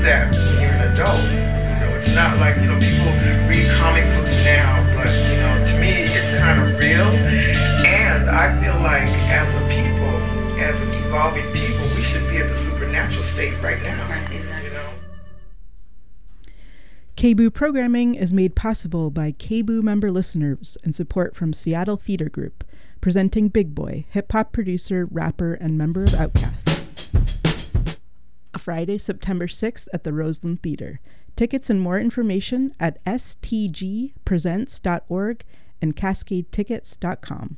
that when you're an adult. It's not like, people read comic books now, but, to me, it's kind of real. And I feel like as a people, as an evolving people, we should be at the supernatural state right now. Right, exactly. KBOO programming is made possible by KBOO member listeners and support from Seattle Theater Group, presenting Big Boy, hip-hop producer, rapper, and member of Outkast. Friday, September 6th at the Roseland Theater. Tickets and more information at stgpresents.org and cascadetickets.com.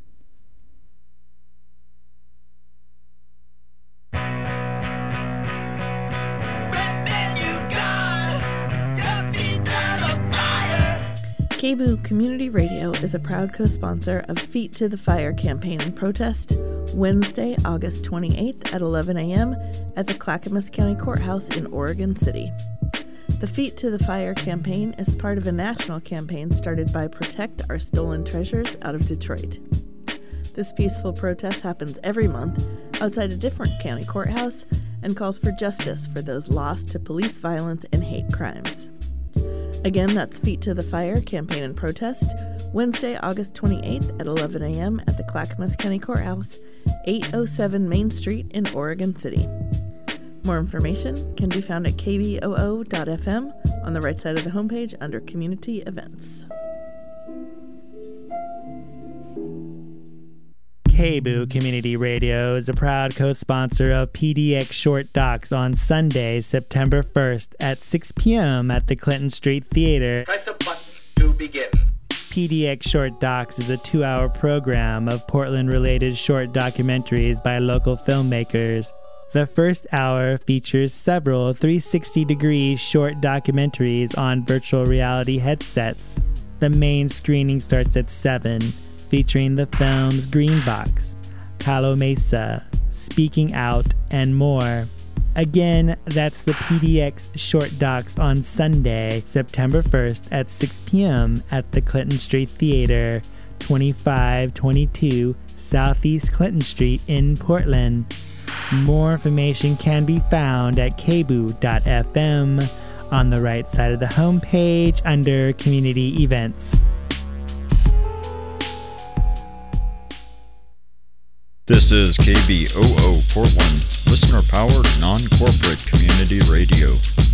KBOO Community Radio is a proud co-sponsor of Feet to the Fire campaign and protest Wednesday, August 28th at 11 a.m. at the Clackamas County Courthouse in Oregon City. The Feet to the Fire campaign is part of a national campaign started by Protect Our Stolen Treasures out of Detroit. This peaceful protest happens every month outside a different county courthouse and calls for justice for those lost to police violence and hate crimes. Again, that's Feet to the Fire campaign and protest, Wednesday, August 28th at 11 a.m. at the Clackamas County Courthouse, 807 Main Street in Oregon City. More information can be found at kboo.fm on the right side of the homepage under Community Events. KBOO Community Radio is a proud co-sponsor of PDX Short Docs on Sunday, September 1st at 6 p.m. at the Clinton Street Theater. Press the button to begin. PDX Short Docs is a 2-hour program of Portland-related short documentaries by local filmmakers. The first hour features several 360-degree short documentaries on virtual reality headsets. The main screening starts at 7, featuring the films Green Box, Palo Mesa, Speaking Out, and more. Again, that's the PDX Short Docs on Sunday, September 1st at 6 p.m. at the Clinton Street Theater, 2522 Southeast Clinton Street in Portland. More information can be found at kboo.fm on the right side of the homepage under Community Events. This is KBOO Portland, listener-powered, non-corporate community radio.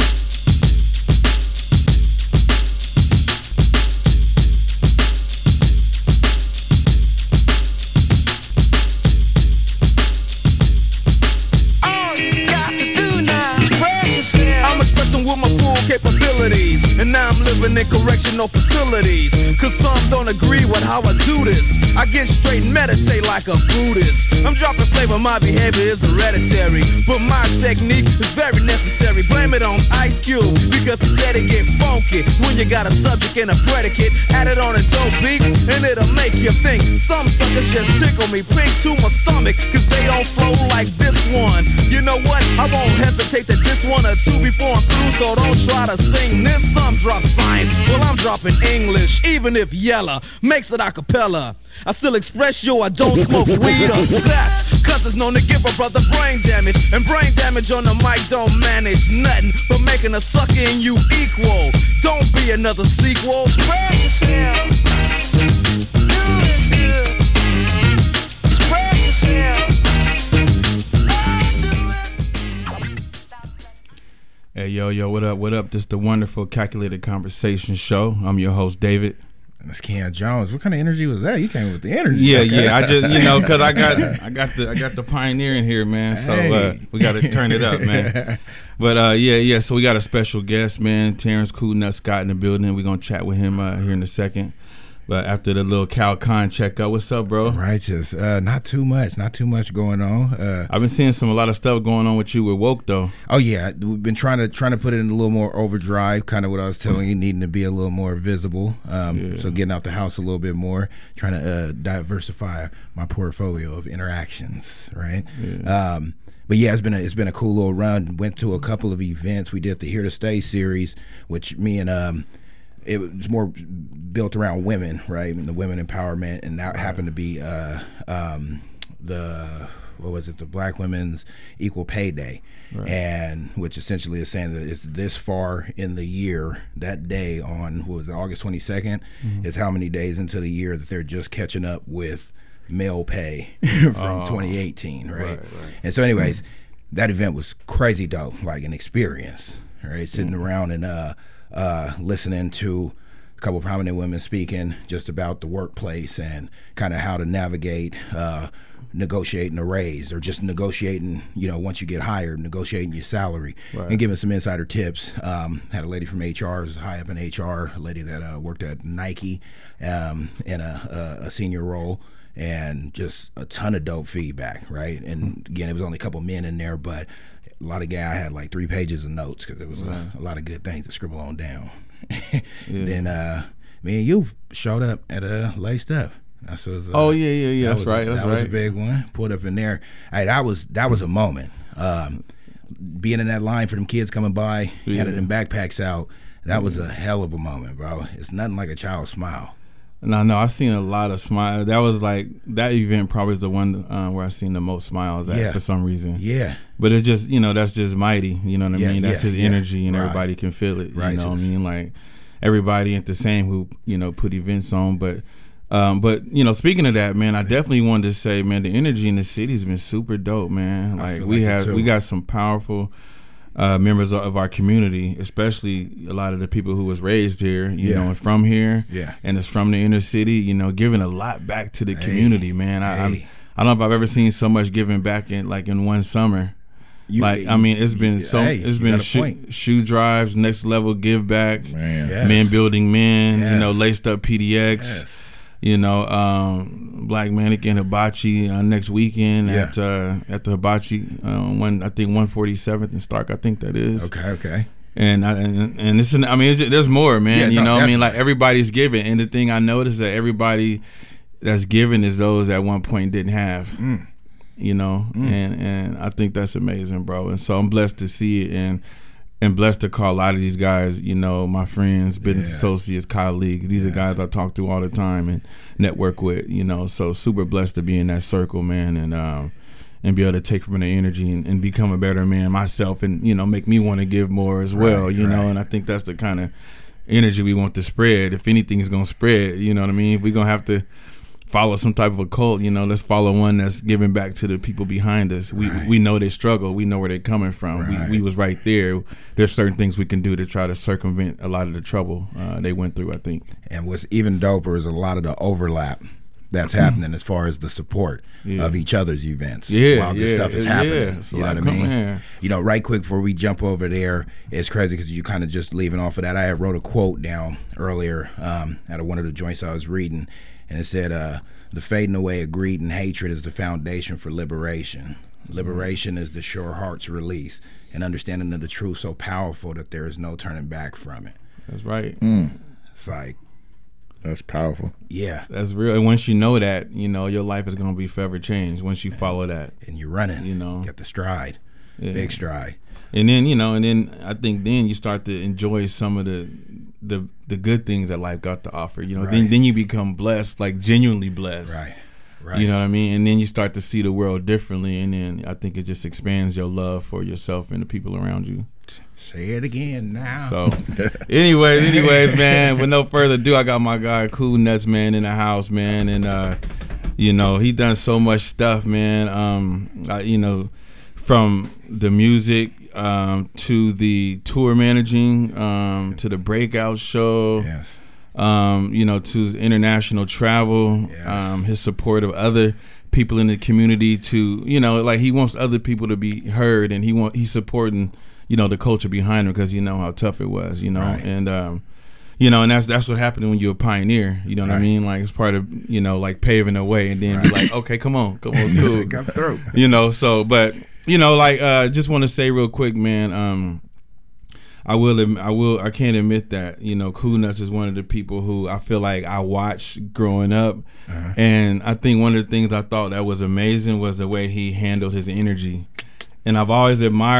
With my full capabilities, and now I'm living in correctional facilities, cause some don't agree with how I do this. I get straight and meditate like a Buddhist. I'm dropping flavor, my behavior is hereditary, but my technique is very necessary. Blame it on Ice Cube, because he said it get funky when you got a subject and a predicate. Add it on a dope beat, and it'll make you think. Some suckers just tickle me pink to my stomach, cause they don't flow like this one. You know what? I won't hesitate to diss one or two before I'm through, so don't try to sing this. Some drop science, well I'm dropping English, even if Yella makes it a cappella. I still express yo, I don't smoke weed or sex, cause it's known to give a brother brain damage, and brain damage on the mic don't manage nothing but making a sucker in you equal. Don't be another sequel. Spread yourself, do it good. Spread yourself. Hey, yo, what up? This is the Wonderful Calculated Conversation Show. I'm your host, David. And it's Ken Jones. What kind of energy was that? You came with the energy. Yeah. I just, because I got the pioneer in here, man. So we got to turn it up, man. But yeah. So we got a special guest, man. Terrence Cool Nut Scott in the building. We're gonna chat with him here in a second. But after the little Cal Con checkup, what's up, bro? Righteous. Not too much going on. I've been seeing a lot of stuff going on with you with Woke, though. Oh yeah, we've been trying to put it in a little more overdrive. Kind of what I was telling you, needing to be a little more visible. So getting out the house a little bit more, trying to diversify my portfolio of interactions. Right. Yeah. But yeah, it's been a cool little run. Went to a couple of events. We did the Here to Stay series, which me and it was more built around women, right? And the women empowerment, and that happened to be the Black Women's Equal Pay Day. Right. And which essentially is saying that it's this far in the year, that day on, August 22nd, is how many days into the year that they're just catching up with male pay from 2018, right? And so anyways, that event was crazy dope, like an experience, right? Sitting around and listening to a couple of prominent women speaking just about the workplace and kind of how to navigate negotiating a raise or just negotiating, once you get hired, negotiating your salary and giving some insider tips. Had a lady from HR, was high up in HR, a lady that worked at Nike in a senior role, and just a ton of dope feedback, right? And again, it was only a couple men in there, but a lot of guys, I had like 3 pages of notes because there was a lot of good things to scribble on down. Then me and you showed up at Laced Up. That's right. That's a big one. Pulled up in there. Hey, that was a moment. Being in that line for them kids coming by, handing them backpacks out. That was a hell of a moment, bro. It's nothing like a child's smile. No, I seen a lot of smiles. That was like, that event probably is the one where I seen the most smiles at for some reason. Yeah. But it's just, that's just mighty. You know what I mean? That's his energy, and everybody can feel it. You know what I mean? Like, everybody ain't the same who, put events on, but speaking of that, man, I definitely wanted to say, man, the energy in the city has been super dope, man. Like we got some powerful members of our community, especially a lot of the people who was raised here, you know, and from here, and it's from the inner city, giving a lot back to the community, man. I don't know if I've ever seen so much giving back in one summer. It's been shoe drives, next level give back, men building men, Laced Up PDX. Black Mannequin Hibachi next weekend at the Hibachi, I think 147th and Stark, I think that is. Okay. And this is, there's more, man. Like everybody's giving, and the thing I noticed that everybody that's giving is those that at one point didn't have. And I think that's amazing, bro. And so I'm blessed to see it, and blessed to call a lot of these guys, my friends, business associates, colleagues. These are guys I talk to all the time and network with, So super blessed to be in that circle, man, and be able to take from the energy and become a better man myself, and make me want to give more as well, know. And I think that's the kind of energy we want to spread. If anything is gonna spread, you know what I mean. If we're gonna have to follow some type of a cult, let's follow one that's giving back to the people behind us. We know they struggle. We know where they're coming from. We was right there. There's certain things we can do to try to circumvent a lot of the trouble they went through, I think. And what's even doper is a lot of the overlap that's happening as far as the support of each other's events while this stuff is happening. You know what I mean? Right quick before we jump over there, it's crazy because you kind of just leaving off of that. I had wrote a quote down earlier out of one of the joints I was reading, and it said, the fading away of greed and hatred is the foundation for liberation. Liberation is the sure heart's release, and understanding of the truth so powerful that there is no turning back from it. That's right. It's like, that's powerful. Yeah. That's real. And once you know that, your life is going to be forever changed once you follow that. And you're running. Get the stride. Big stride. And then, I think then you start to enjoy some of the good things that life got to offer. Then you become blessed, like genuinely blessed. Right. You know what I mean? And then you start to see the world differently, and then I think it just expands your love for yourself and the people around you. Say it again now. So, anyways, man, with no further ado, I got my guy Cool Nuts, man, in the house, man, and he done so much stuff, man. From the music to the tour managing, to the breakout show, to international travel, his support of other people in the community, to he wants other people to be heard, and he's supporting the culture behind him because how tough it was, and and that's what happened when you're a pioneer, what I mean? Like, it's part of like paving the way, and then be like, okay, come on, it's cool. Come through. So, but just want to say real quick, man, I can't admit that, Cool Nuts is one of the people who I feel like I watched growing up, and I think one of the things I thought that was amazing was the way he handled his energy, and I've always admired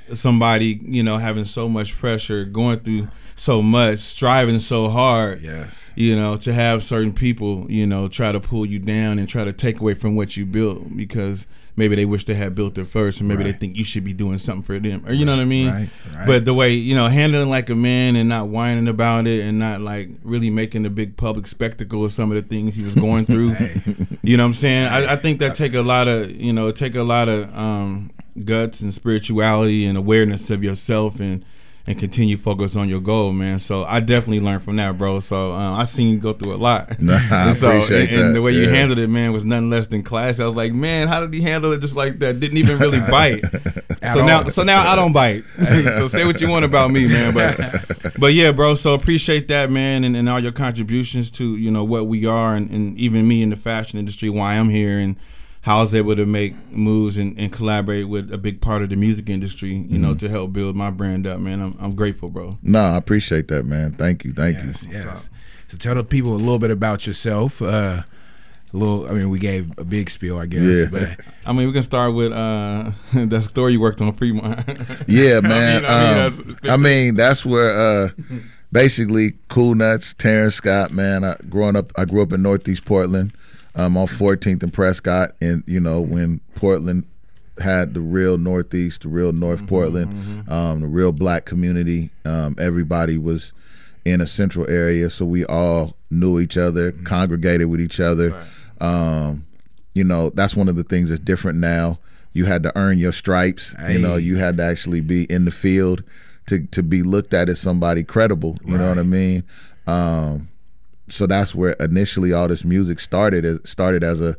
somebody, you know, having so much pressure, going through so much, striving so hard, you know, to have certain people, you know, try to pull you down and try to take away from what you built because maybe they wish they had built it first, and maybe they think you should be doing something for them, or you know what I mean? Right. But the way, you know, handling like a man and not whining about it and not like really making a big public spectacle of some of the things he was going through, you know what I'm saying? I think that take a lot of, you know, guts and spirituality and awareness of yourself and continue focus on your goal, man. So I definitely learned from that, bro. So I seen you go through a lot. I appreciate that. And the way you handled it, man, was nothing less than classy. I was like, man, how did he handle it just like that? Didn't even really bite. So now I don't bite. So say what you want about me, man. But yeah, bro. So appreciate that, man, and all your contributions to, you know, what we are and even me in the fashion industry, why I'm here and how I was able to make moves and collaborate with a big part of the music industry, you know, to help build my brand up, man. I'm grateful, bro. No, I appreciate that, man. Thank you. Yes. So tell the people a little bit about yourself. We gave a big spiel, I guess. Yeah. But I mean, we can start with that story you worked on Fremont. Yeah, man. That's where basically Cool Nuts, Terrence Scott, man. I grew up in Northeast Portland. On 14th and Prescott, and you know when Portland had the real Northeast, the real North Portland, the real black community. Everybody was in a central area, so we all knew each other, congregated with each other. Right. You know, that's one of the things that's different now. You had to earn your stripes. You know, you had to actually be in the field to be looked at as somebody credible. You know what I mean? So that's where initially all this music started. It started as a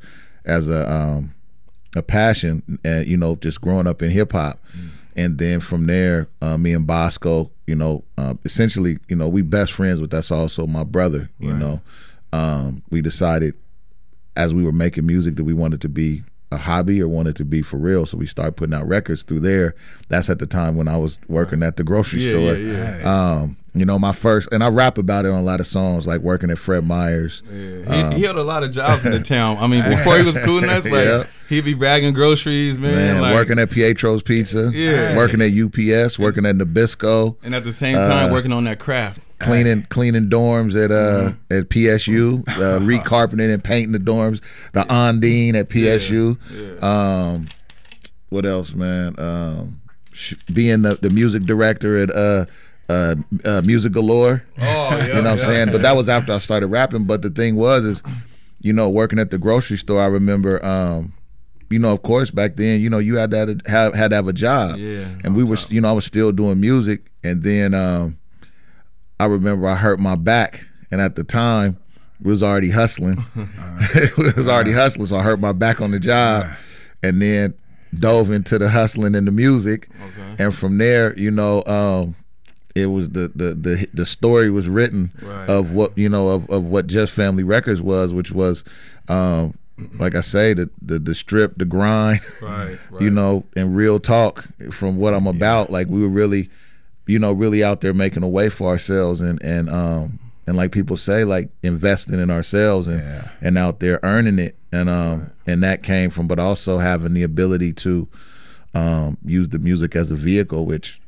passion, and you know, just growing up in hip hop, and then from there, me and Bosco, you know, essentially, you know, we best friends, but that's also my brother. You know, we decided as we were making music that we wanted to be a hobby or wanted to be for real, so we started putting out records through there. That's at the time when I was working at the grocery store. You know, my first, and I rap about it on a lot of songs, like working at Fred Meyer's. He held a lot of jobs in the town. I mean, before he was Cool Nuts, like he'd be bagging groceries, man. Like, working at Pietro's Pizza, working at UPS, working at Nabisco, and at the same time working on that craft. Cleaning dorms at PSU, recarpeting and painting the dorms. The Ondine at PSU. What else, man? Being the music director at Music Galore. You know what I'm saying? But that was after I started rapping. But the thing is, you know, working at the grocery store, I remember, you know, of course, back then, you know, you had to have a job. And we were, you know, I was still doing music, and then I remember I hurt my back, and at the time we was already hustling. So I hurt my back on the job, and then dove into the hustling and the music, and from there, you know, it was the story was written of what, you know, of what Just Family Records was, which was like I say, the strip, the grind, you know, and real talk from what I'm about. Like we were really, you know, really out there making a way for ourselves, and like people say, like investing in ourselves and out there earning it, and that came from, but also having the ability to use the music as a vehicle, which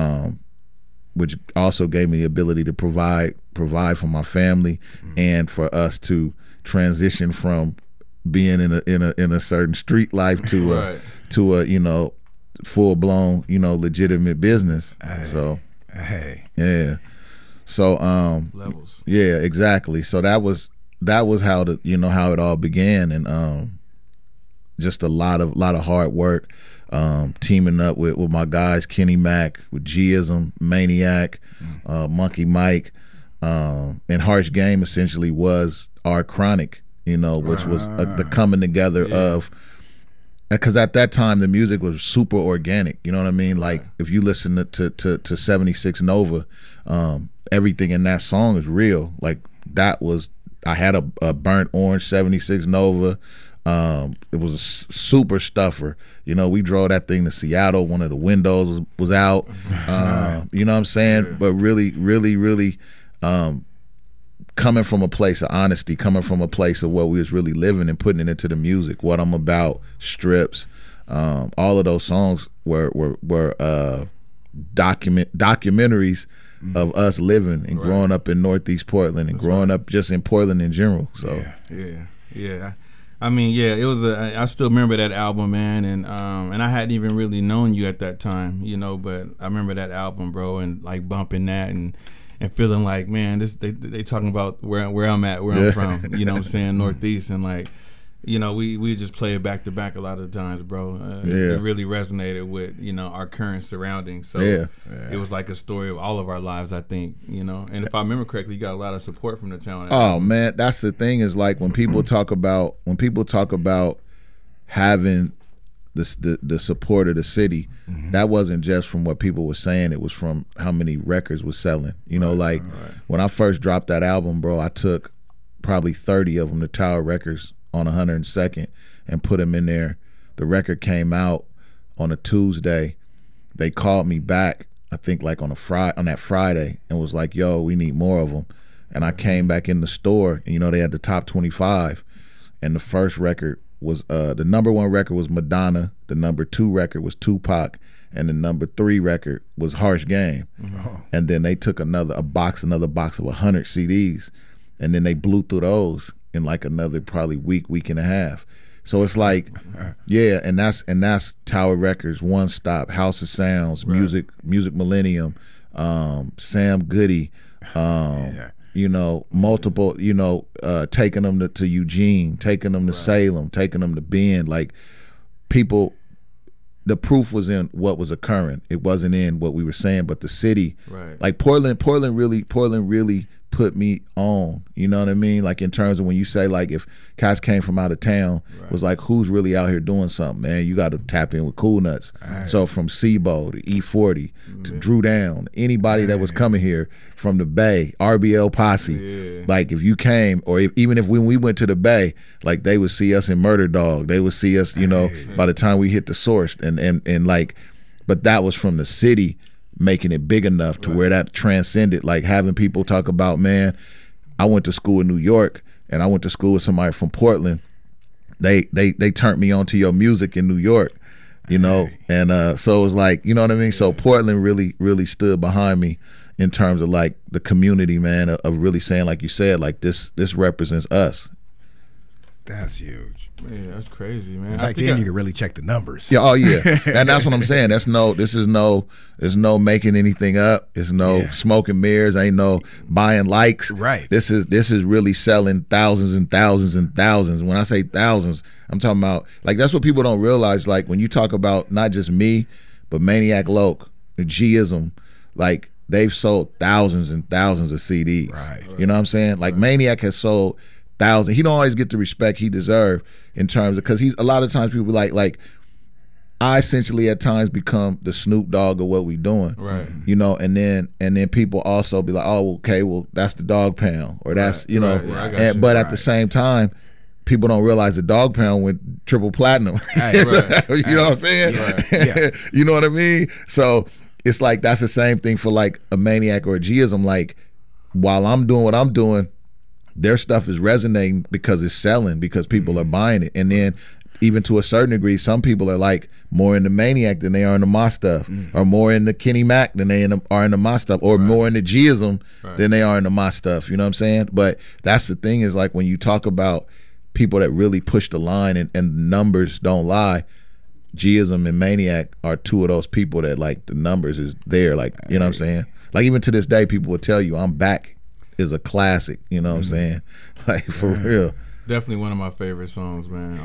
also gave me the ability to provide for my family, and for us to transition from being in a certain street life to a you know, full blown, you know, legitimate business. So levels. Yeah, exactly. So that was how how it all began, and just a lot of hard work, teaming up with my guys, Kenny Mac, with G-ism, Maniac, Monkey Mike, and Harsh Game essentially was our Chronic, you know, which was the coming together of, because at that time the music was super organic, you know what I mean? Like if you listen to 76 Nova, everything in that song is real. Like that was, I had a burnt orange 76 Nova. It was a super stuffer. You know, we drove that thing to Seattle. One of the windows was out. You know what I'm saying? But really, really, really coming from a place of honesty, coming from a place of what we was really living and putting it into the music, what I'm about, strips. All of those songs were documentaries of us living and growing up in Northeast Portland and growing up just in Portland in general. So yeah. I mean, yeah, it was I still remember that album, man, and I hadn't even really known you at that time, you know, but I remember that album, bro, and like bumping that and feeling like, man, this they talking about where I'm at, where I'm from, you know what I'm saying, Northeast, and like, you know, we just play it back to back a lot of times, bro. It really resonated with, you know, our current surroundings. So it was like a story of all of our lives, I think, you know. And if I remember correctly, you got a lot of support from the town. Oh man, that's the thing is like when people talk about having the support of the city, that wasn't just from what people were saying. It was from how many records was selling. You know, when I first dropped that album, bro, I took probably 30 of them to Tower Records on 102nd and put them in there. The record came out on a Tuesday. They called me back, I think like on that Friday, and was like, yo, we need more of them. And I came back in the store, and you know, they had the top 25, and the first record was the number 1 record was Madonna, the number 2 record was Tupac, and the number 3 record was Harsh Game. And then they took another box of 100 CDs, and then they blew through those in like another probably week and a half. So it's like, yeah, and that's Tower Records, One Stop, House of Sounds, Music Millennium, Sam Goody, you know, multiple, you know, taking them to Eugene, taking them to Salem, taking them to Bend. Like, people, the proof was in what was occurring. It wasn't in what we were saying, but the city, like Portland really put me on, you know what I mean? Like in terms of when you say like if cats came from out of town, was like who's really out here doing something, man? You got to tap in with Cool Nuts. So from Sebo to E40 to Drew Down, anybody that was coming here from the Bay, RBL Posse, like if you came, or even if when we went to the Bay, like they would see us in Murder Dog, they would see us, you know, by the time we hit the Source, and like, but that was from the city making it big enough to where that transcended, like having people talk about, man, I went to school in New York and I went to school with somebody from Portland. They turned me on to your music in New York, you know, and so it was like, you know what I mean? So Portland really stood behind me in terms of like the community, man, of really saying, like you said, like this represents us. That's huge. Man, that's crazy, man. Back then, you could really check the numbers. Yeah, oh yeah, and that's what I'm saying. There's no making anything up. There's no smoke and mirrors. Ain't no buying likes. Right. This is really selling thousands and thousands and thousands. When I say thousands, I'm talking about like that's what people don't realize. Like when you talk about not just me, but Maniac Loc, G-ism, like they've sold thousands and thousands of CDs. Right. You know what I'm saying? Like Maniac has sold thousands. He don't always get the respect he deserves in terms of, because he's a lot of times people like I essentially at times become the Snoop Dogg of what we doing, right? You know, and then people also be like, oh, okay, well that's the Dog Pound, or that's you know, but at the same time, people don't realize the Dog Pound went triple platinum. You know what I'm saying? Yeah. You know what I mean? So it's like that's the same thing for like a Maniac or a G-ism. Like while I'm doing what I'm doing, their stuff is resonating because it's selling, because people are buying it. And then even to a certain degree, some people are like more into Maniac than they are into my stuff, or more into Kenny Mac than they are into my stuff, or more into G-ism than they are into my stuff. You know what I'm saying? But that's the thing is like when you talk about people that really push the line and numbers don't lie, G-ism and Maniac are two of those people that like the numbers is there. Like, you know what I'm saying? Like even to this day, people will tell you I'm Back is a classic, you know what I'm saying? Like for real. Definitely one of my favorite songs, man.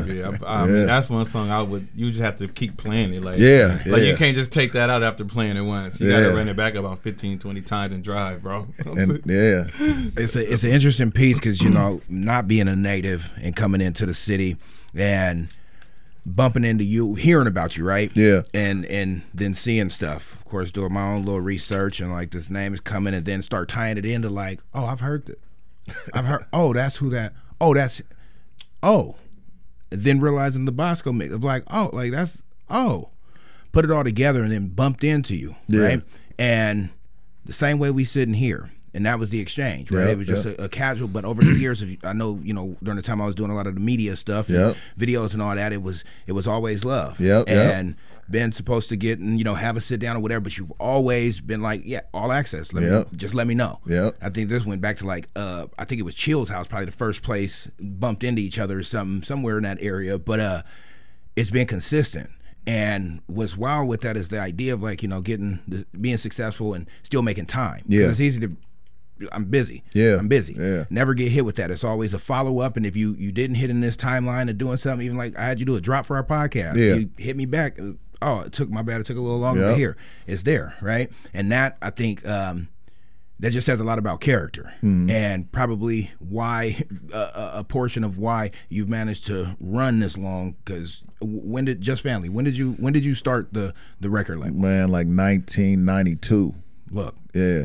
I mean, that's one song you just have to keep playing it. Like, you can't just take that out after playing it once. You gotta run it back about 15, 20 times and drive, bro. And, it's an interesting piece because, you know, not being a native and coming into the city and bumping into you, hearing about you, right? Yeah. And then seeing stuff. Of course, doing my own little research and like this name is coming, and then start tying it into like, oh, I've heard that. I've heard, oh, that's who that, oh, that's, oh. And then realizing the Bosco mix of like, oh, like that's, oh. Put it all together and then bumped into you, right? And the same way we sitting here. And that was the exchange, right? It was just a casual, but over the years, I know, you know, during the time I was doing a lot of the media stuff, and videos and all that, it was always love. And been supposed to get and have a sit down or whatever, but you've always been like, yeah, all access. Just let me know. Yep. I think this went back to like I think it was Chill's house, probably the first place bumped into each other or somewhere in that area, but it's been consistent. And what's wild with that is the idea of like being successful and still making time. Yeah, it's easy to. I'm busy. Yeah, I'm busy. Yeah. Never get hit with that. It's always a follow up. And if you didn't hit in this timeline of doing something, even like I had you do a drop for our podcast, you hit me back. Oh, it took a little longer to hear. It's there, right? And that I think that just says a lot about character and probably why a portion of why you've managed to run this long. Because when did Just Family? When did you start the record label? Man, like 1992. Look, yeah.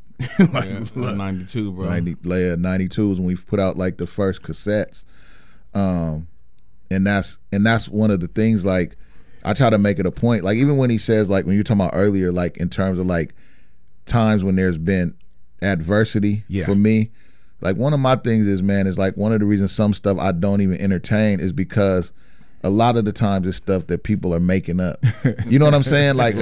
92, bro. 92 is when we put out like the first cassettes, and that's one of the things. Like, I try to make it a point. Like, even when he says, like, when you were talking about earlier, like in terms of like times when there's been adversity for me, like one of my things is, man, is like one of the reasons some stuff I don't even entertain is because a lot of the times it's stuff that people are making up. You know what I'm saying? Like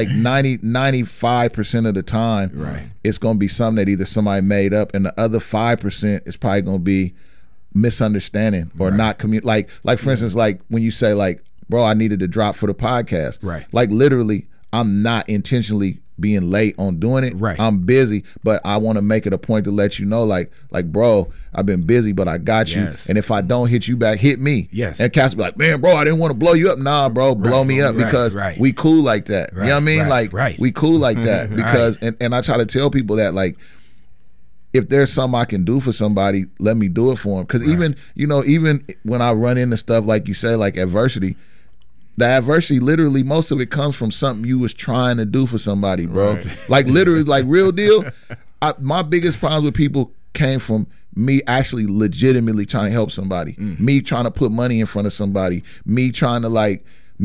95% of the time, right, it's gonna be something that either somebody made up, and the other 5% is probably gonna be misunderstanding or not like for instance, like when you say like, bro, I needed to drop for the podcast. Right. Like literally, I'm not intentionally being late on doing it. Right. I'm busy, but I want to make it a point to let you know, like, bro, I've been busy, but I got you. And if I don't hit you back, hit me. Yes. And Cass be like, man, bro, I didn't want to blow you up. Nah, bro, blow me up because we cool like that. You know what I mean? We cool like that because, and I try to tell people that, like, if there's something I can do for somebody, let me do it for them. Because even when I run into stuff like you say, like adversity, the adversity, literally, most of it comes from something you was trying to do for somebody, bro. Right. Like literally, like real deal. My biggest problems with people came from me actually legitimately trying to help somebody, me trying to put money in front of somebody, me trying to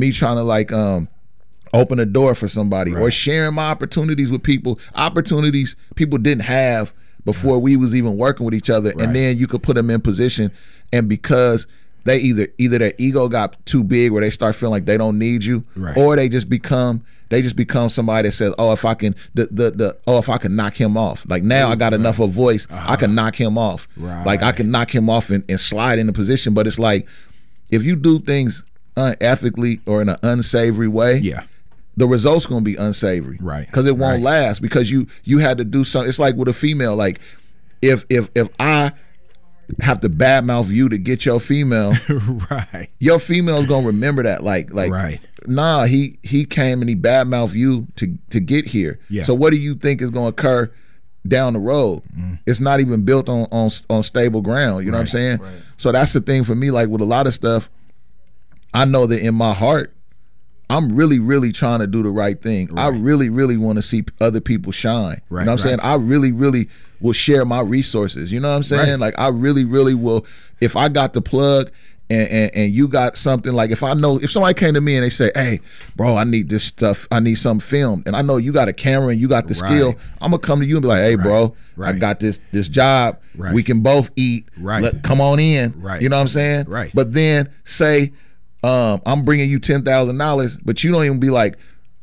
open a door for somebody, or sharing my opportunities with people, opportunities people didn't have before we was even working with each other, and then you could put them in position, and because they either their ego got too big where they start feeling like they don't need you, or they just become somebody that says, oh, if I can if I can knock him off, like now I got enough of a voice, I can knock him off, like I can knock him off and slide in the position. But it's like, if you do things unethically or in an unsavory way, the result's gonna be unsavory, because it won't last, because you had to do something. It's like with a female, like if I have to badmouth you to get your female, your female's gonna remember that, like nah, he came and he badmouthed you to get here. So what do you think is gonna occur down the road? It's not even built on stable ground. You know what I'm saying? So that's the thing for me, like with a lot of stuff, I know that in my heart I'm really, really trying to do the right thing. I really, really want to see other people shine. You know what I'm saying? I really, really will share my resources. You know what I'm saying? Like I really, really will. If I got the plug and you got something, like if somebody came to me and they say, hey, bro, I need this stuff, I need something filmed, and I know you got a camera and you got the skill, I'm gonna come to you and be like, hey, bro, I got this job. We can both eat. Come on in. You know what I'm saying? But then say, I'm bringing you $10,000, but you don't even be like,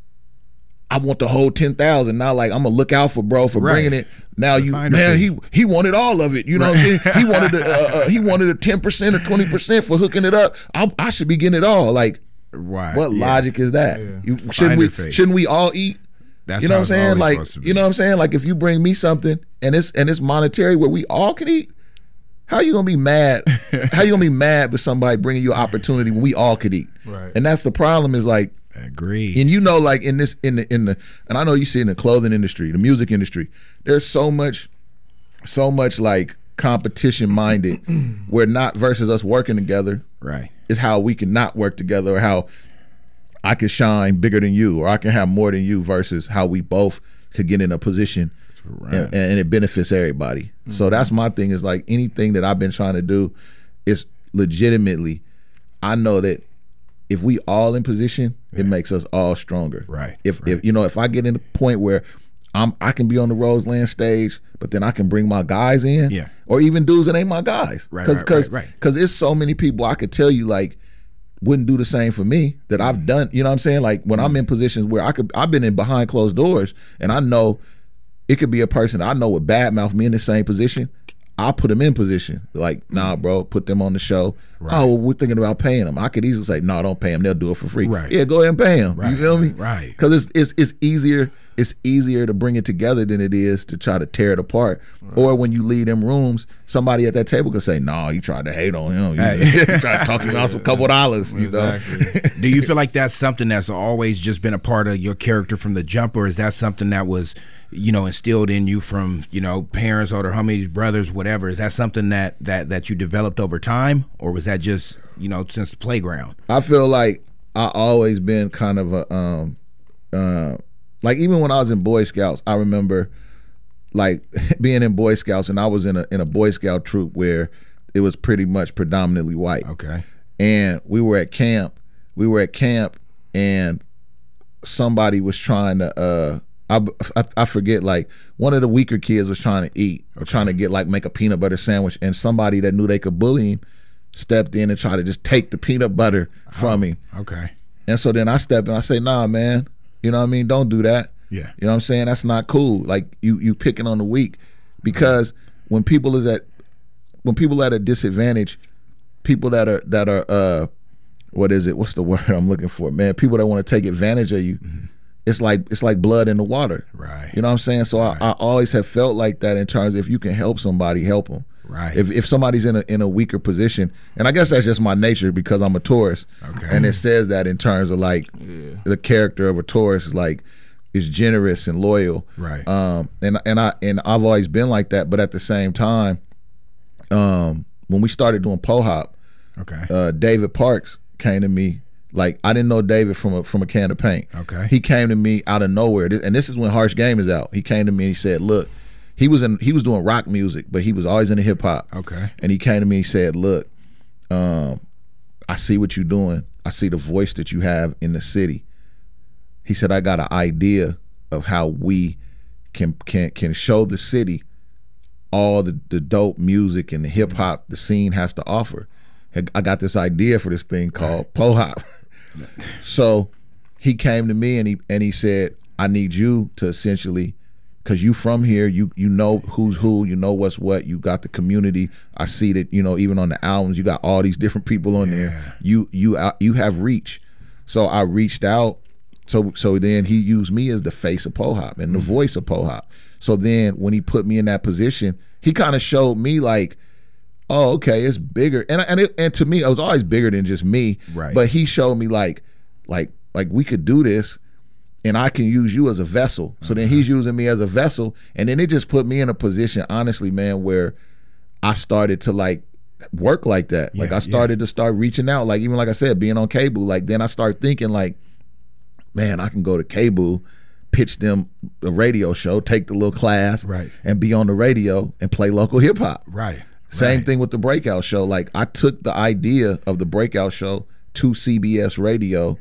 I want the whole 10,000. Now, like, I'm gonna look out for bro for bringing it. Now he wanted all of it. You know what I'm saying? He wanted a 10% or 20% for hooking it up. I should be getting it all. Like, what logic is that? Shouldn't we all eat? That's you know what I'm saying? Like, you know what I'm saying? Like, if you bring me something and it's monetary where we all can eat, how you gonna be mad? How you gonna be mad with somebody bringing you an opportunity when we all could eat? And that's the problem. Is like, agree. And you know, like in the and I know you see in the clothing industry, the music industry, there's so much like competition minded, where not versus us working together, is how we can not work together, or how I can shine bigger than you, or I can have more than you, versus how we both could get in a position. And it benefits everybody. So that's my thing, is like anything that I've been trying to do is legitimately, I know that if we all in position, it makes us all stronger. If you know, if I get in the point where I can be on the Roseland stage, but then I can bring my guys in, or even dudes that ain't my guys, because there's so many people I could tell you, like, wouldn't do the same for me that I've done. You know what I'm saying? Like when I'm in positions where I've been in behind closed doors, and I know it could be a person I know would badmouth me in the same position. I'll put them in position. Like, nah, bro, put them on the show. Right. Oh, well, we're thinking about paying them. I could easily say, no, don't pay them. They'll do it for free. Right. Yeah, go ahead and pay them. Right. You feel me? Right. Because it's easier. It's easier to bring it together than it is to try to tear it apart. Right. Or when you leave them rooms, somebody at that table could say, "No, you tried to hate on him. You tried to talk him out some couple dollars." Exactly. You know? Do you feel like that's something that's always just been a part of your character from the jump, or is that something that was, instilled in you from, parents, older homies, brothers, whatever? Is that something that you developed over time, or was that just, since the playground? I feel like I always been kind of a like even when I was in Boy Scouts, I remember like being in Boy Scouts, and I was in a Boy Scout troop where it was pretty much predominantly white. Okay. And we were at camp, and somebody was trying to I forget, like one of the weaker kids was trying to eat, or trying to make a peanut butter sandwich, and somebody that knew they could bully him stepped in and tried to just take the peanut butter from him. Okay. And so then I stepped in, I say, nah, man, you know what I mean? Don't do that. Yeah. You know what I'm saying? That's not cool. Like you picking on the weak, because when people at a disadvantage, people that are what's the word I'm looking for, man? People that want to take advantage of you. Mm-hmm. It's like blood in the water. Right. You know what I'm saying? So right. I always have felt like that in terms of, if you can help somebody, help them. Right. If somebody's in a weaker position, and I guess that's just my nature because I'm a Taurus. Okay. And it says that in terms of like the character of a Taurus is generous and loyal. Right. And I've always been like that, but at the same time, when we started doing Pohop, David Parks came to me. Like, I didn't know David from a can of paint. Okay. He came to me out of nowhere, and this is when Harsh Game is out. He came to me and he said, look, he was doing rock music, but he was always into hip hop. Okay. And he came to me and said, look, I see what you're doing. I see the voice that you have in the city. He said, I got an idea of how we can show the city all the dope music and the hip hop the scene has to offer. I got this idea for this thing called Pohop. So he came to me and he said, I need you to essentially, because you from here, you know who's who, you know what's what, you got the community. I see that, even on the albums, you got all these different people on there. You have reach. So I reached out. So then he used me as the face of Pohop and the voice of Pohop. So then when he put me in that position, he kind of showed me like, oh, okay, it's bigger. And to me, it was always bigger than just me. Right. But he showed me like we could do this, and I can use you as a vessel. So then he's using me as a vessel, and then it just put me in a position, honestly, man, where I started to like work like that. Like I started to start reaching out, like even like I said, being on cable. Like then I started thinking like, man, I can go to cable, pitch them a radio show, take the little class, right, and be on the radio and play local hip hop. Right. Same thing with the Breakout Show. Like I took the idea of the Breakout Show to CBS Radio,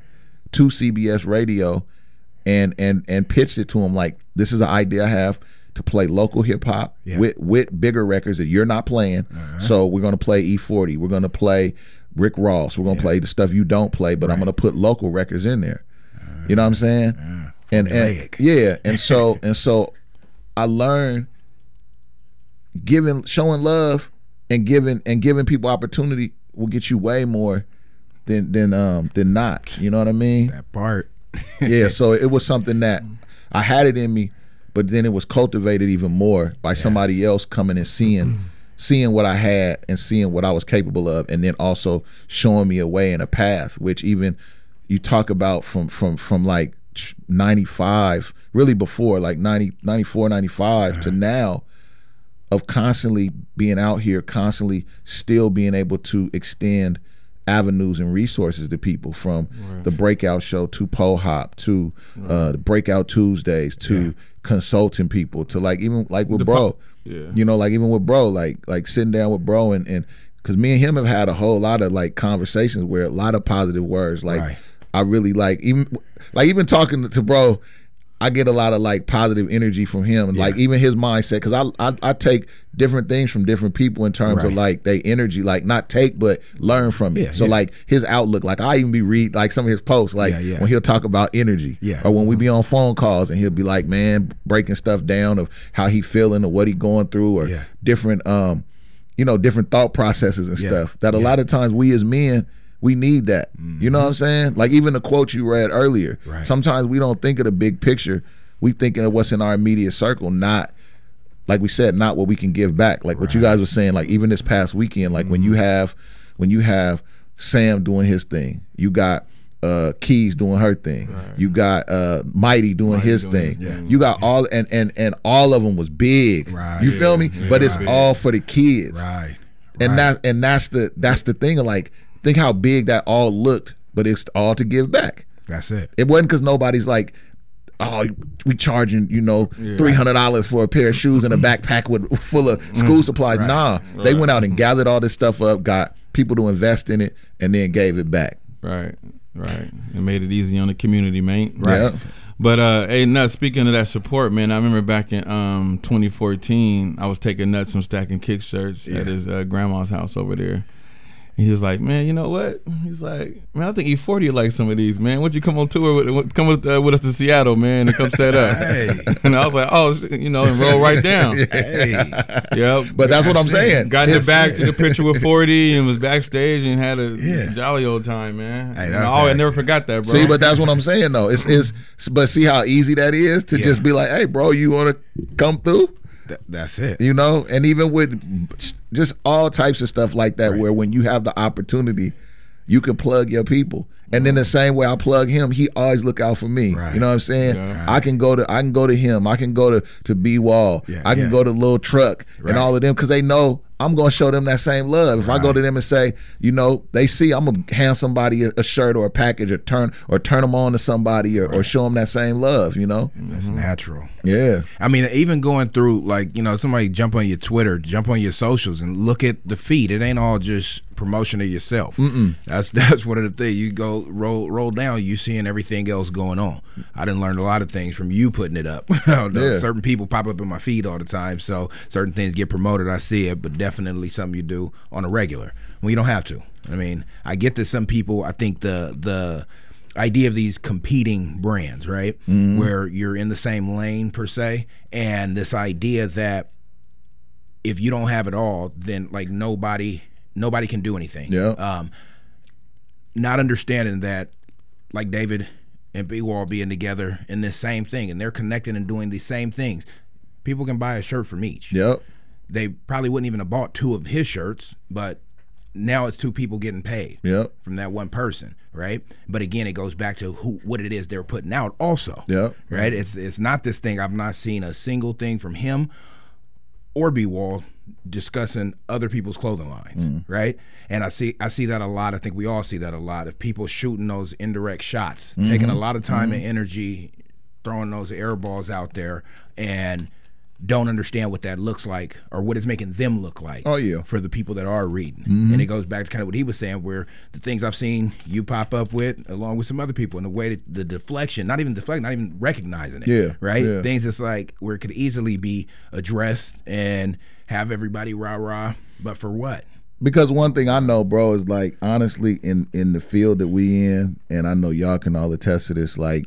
and pitched it to him like, this is an idea I have to play local hip hop with bigger records that you're not playing. So we're gonna play E40, we're gonna play Rick Ross, we're gonna play the stuff you don't play, but I'm gonna put local records in there. You know what I'm saying? And so I learned showing love and giving people opportunity will get you way more than not. You know what I mean? That part. Yeah. So it was something that I had it in me, but then it was cultivated even more by somebody else coming and seeing what I had and seeing what I was capable of, and then also showing me a way and a path, which even you talk about from like 95, really before like 94, 95 to now, of constantly being out here, constantly still being able to extend avenues and resources to people, from the Breakout Show to Pohop to the Breakout Tuesdays to consulting people to like even like with Bro, like even with Bro, like sitting down with Bro and because me and him have had a whole lot of like conversations where a lot of positive words, like I really like even talking to Bro. I get a lot of like positive energy from him, and like even his mindset, because I take different things from different people in terms of like they energy, like not take but learn from it. So like his outlook, like I even be read like some of his posts, like when he'll talk about energy, or when we be on phone calls and he'll be like, man, breaking stuff down of how he feeling or what he going through, or different you know, different thought processes and stuff that a lot of times we as men, we need that. You know what I'm saying? Like even the quote you read earlier. Sometimes we don't think of the big picture. We thinking of what's in our immediate circle, not, like we said, not what we can give back. Like what you guys were saying, like even this past weekend, like when you have Sam doing his thing, you got Keys doing her thing, you got Mighty doing his thing. You got all and all of them was big. You feel me? But it's all for the kids. And that's the thing of like, think how big that all looked, but it's all to give back. That's it. It wasn't because nobody's like, oh, we charging, you know, $300 for a pair of shoes and a backpack full of school supplies. Nah, they went out and gathered all this stuff up, got people to invest in it, and then gave it back. Right. And made it easy on the community, man. Right. But hey, Nuts, speaking of that support, man, I remember back in 2014, I was taking Nuts some Stacking Kick shirts at his grandma's house over there. And he was like, man, you know what? He's like, man, I think E40 would like some of these, man. Why don't you come on tour with us to Seattle, man, and come set up? And I was like, oh, you know, and roll right down. But that's what I'm saying. Got in the back, took a picture with 40 and was backstage and had a jolly old time, man. Hey, I never forgot that, bro. See, but that's what I'm saying, though. But see how easy that is to just be like, hey, bro, you want to come through? That's it. You know, and even with just all types of stuff like that, where when you have the opportunity, you can plug your people. And then the same way I plug him, he always look out for me. You know what I'm saying? I can go to him. I can go to B Wall. I can go to Lil Truck and all of them, because they know I'm going to show them that same love. If I go to them and say, you know, they see I'm going to hand somebody a shirt or a package or turn them on to somebody or show them that same love, you know? That's natural. Yeah. I mean, even going through, like, you know, somebody jump on your Twitter, jump on your socials and look at the feed. It ain't all just promotion of yourself. That's one of the things. You go roll down, you seeing everything else going on. I done learned a lot of things from you putting it up. Certain people pop up in my feed all the time, so certain things get promoted. I see it, but definitely something you do on a regular when you don't have to. I mean, I get that some people, I think the idea of these competing brands, right, where you're in the same lane per se, and this idea that if you don't have it all, then like nobody can do anything. Not understanding that, like David and B Wall being together in this same thing, and they're connecting and doing these same things. People can buy a shirt from each. They probably wouldn't even have bought two of his shirts, but now it's two people getting paid from that one person, right? But again, it goes back to what it is they're putting out also. Right? It's not this thing. I've not seen a single thing from him or B Wall discussing other people's clothing lines, right? And I see that a lot. I think we all see that a lot of people shooting those indirect shots, taking a lot of time and energy, throwing those air balls out there, and don't understand what that looks like or what it's making them look like for the people that are reading. And it goes back to kind of what he was saying, where the things I've seen you pop up with along with some other people, and the way that the deflection, not even recognizing it, right? Things that's like where it could easily be addressed and have everybody rah-rah, but for what? Because one thing I know, bro, is like, honestly, in the field that we in, and I know y'all can all attest to this, like,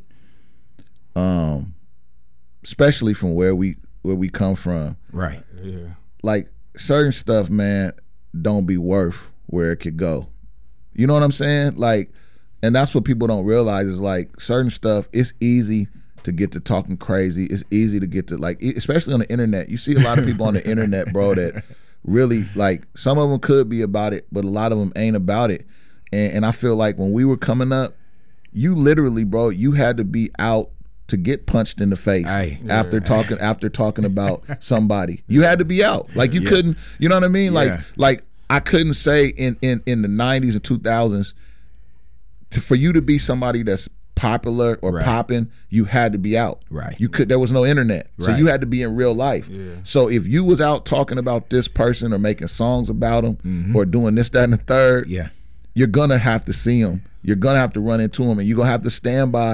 especially from where we come from, right? Like certain stuff, man, don't be worth where it could go. You know what I'm saying? Like, and that's what people don't realize is like certain stuff. It's easy to get to talking crazy. It's easy to get to like, especially on the internet. You see a lot of people on the internet, bro, that really like, some of them could be about it, but a lot of them ain't about it. And I feel like when we were coming up, you literally, bro, you had to be out to get punched in the face after talking about somebody. You had to be out. Like you couldn't, you know what I mean? Like I couldn't say in the 90s and 2000s for you to be somebody that's popular or popping, you had to be out. There was no internet. So you had to be in real life. So if you was out talking about this person or making songs about them or doing this, that, and the third, you're gonna have to see them. You're gonna have to run into them, and you're gonna have to stand by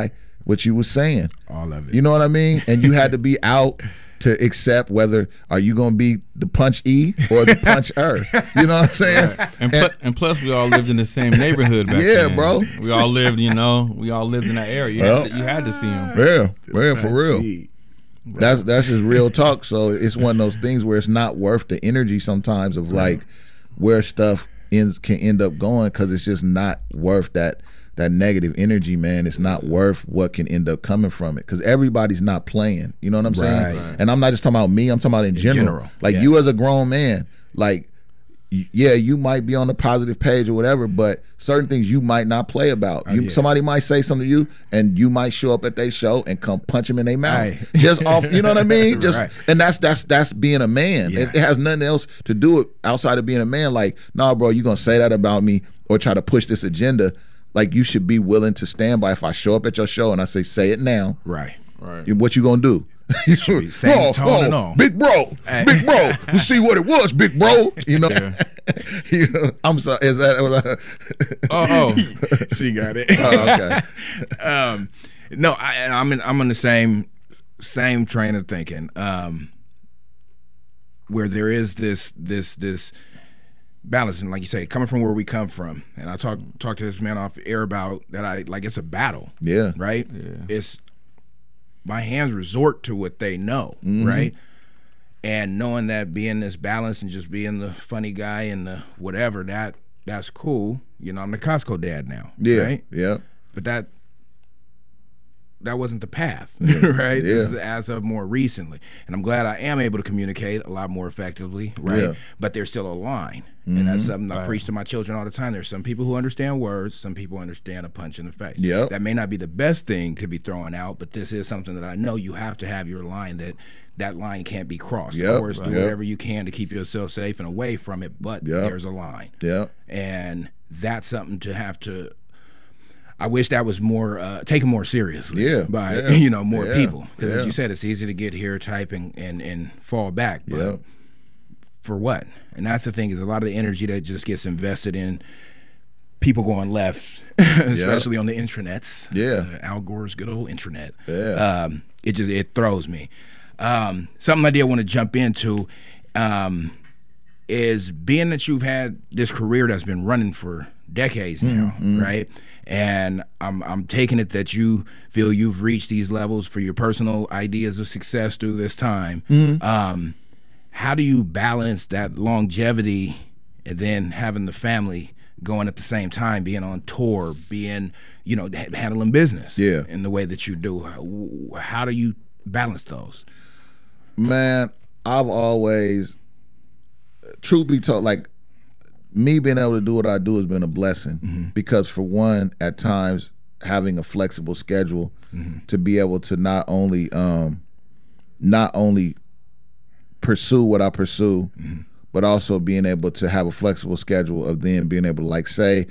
what you were saying. All of it. You know what I mean? And you had to be out to accept whether are you going to be the punch E or the punch Er. You know what I'm saying? Right. And plus, we all lived in the same neighborhood back then. Bro. We all lived, in that area. You had to see them. Yeah, for real. That's just real talk. So it's one of those things where it's not worth the energy sometimes of like where stuff can end up going, because it's just not worth that negative energy, man. It's not worth what can end up coming from it, because everybody's not playing. You know what I'm saying? Right. And I'm not just talking about me. I'm talking about in general. Like you as a grown man, like you might be on the positive page or whatever, but certain things you might not play about. Somebody might say something to you, and you might show up at their show and come punch them in their mouth, just off. You know what I mean? Just and that's being a man. It has nothing else to do it outside of being a man. Like, nah, bro, you gonna say that about me or try to push this agenda? Like, you should be willing to stand by. If I show up at your show and I say it now, right, what you gonna do? Same tone and all. Big bro, you see what it was, big bro. You know, I'm sorry. Is that? She got it. Oh, okay. No, I'm on the same train of thinking. Where there is this balance, and like you say, coming from where we come from, and I talk to this man off air about that. It's a battle. Yeah. Right. Yeah. It's my hands resort to what they know. Right. And knowing that being this balance and just being the funny guy and the whatever, that's cool. I'm the Costco dad now. Yeah. Right. Yeah. But that wasn't the path, right? Yeah. This is as of more recently. And I'm glad I am able to communicate a lot more effectively, right? Yeah. But there's still a line. And that's something I preach to my children all the time. There's some people who understand words, some people understand a punch in the face. Yep. That may not be the best thing to be throwing out, but this is something that I know you have to have your line, that line can't be crossed. Yep. Of course, do whatever you can to keep yourself safe and away from it, but there's a line. Yeah. And that's something to have to, I wish that was more taken more seriously by more people, because as you said, it's easy to get here, type and fall back. But for what? And that's the thing, is a lot of the energy that just gets invested in people going left, especially on the intranets. Al Gore's good old intranet. It throws me. Something I did want to jump into is being that you've had this career that's been running for decades now, right? And I'm taking it that you feel you've reached these levels for your personal ideas of success through this time. How do you balance that longevity and then having the family going at the same time, being on tour, being, handling business in the way that you do? How do you balance those? Man, I've always, truth be told, like, me being able to do what I do has been a blessing, because for one, at times having a flexible schedule to be able to not only pursue what I pursue, but also being able to have a flexible schedule of then being able to, like, say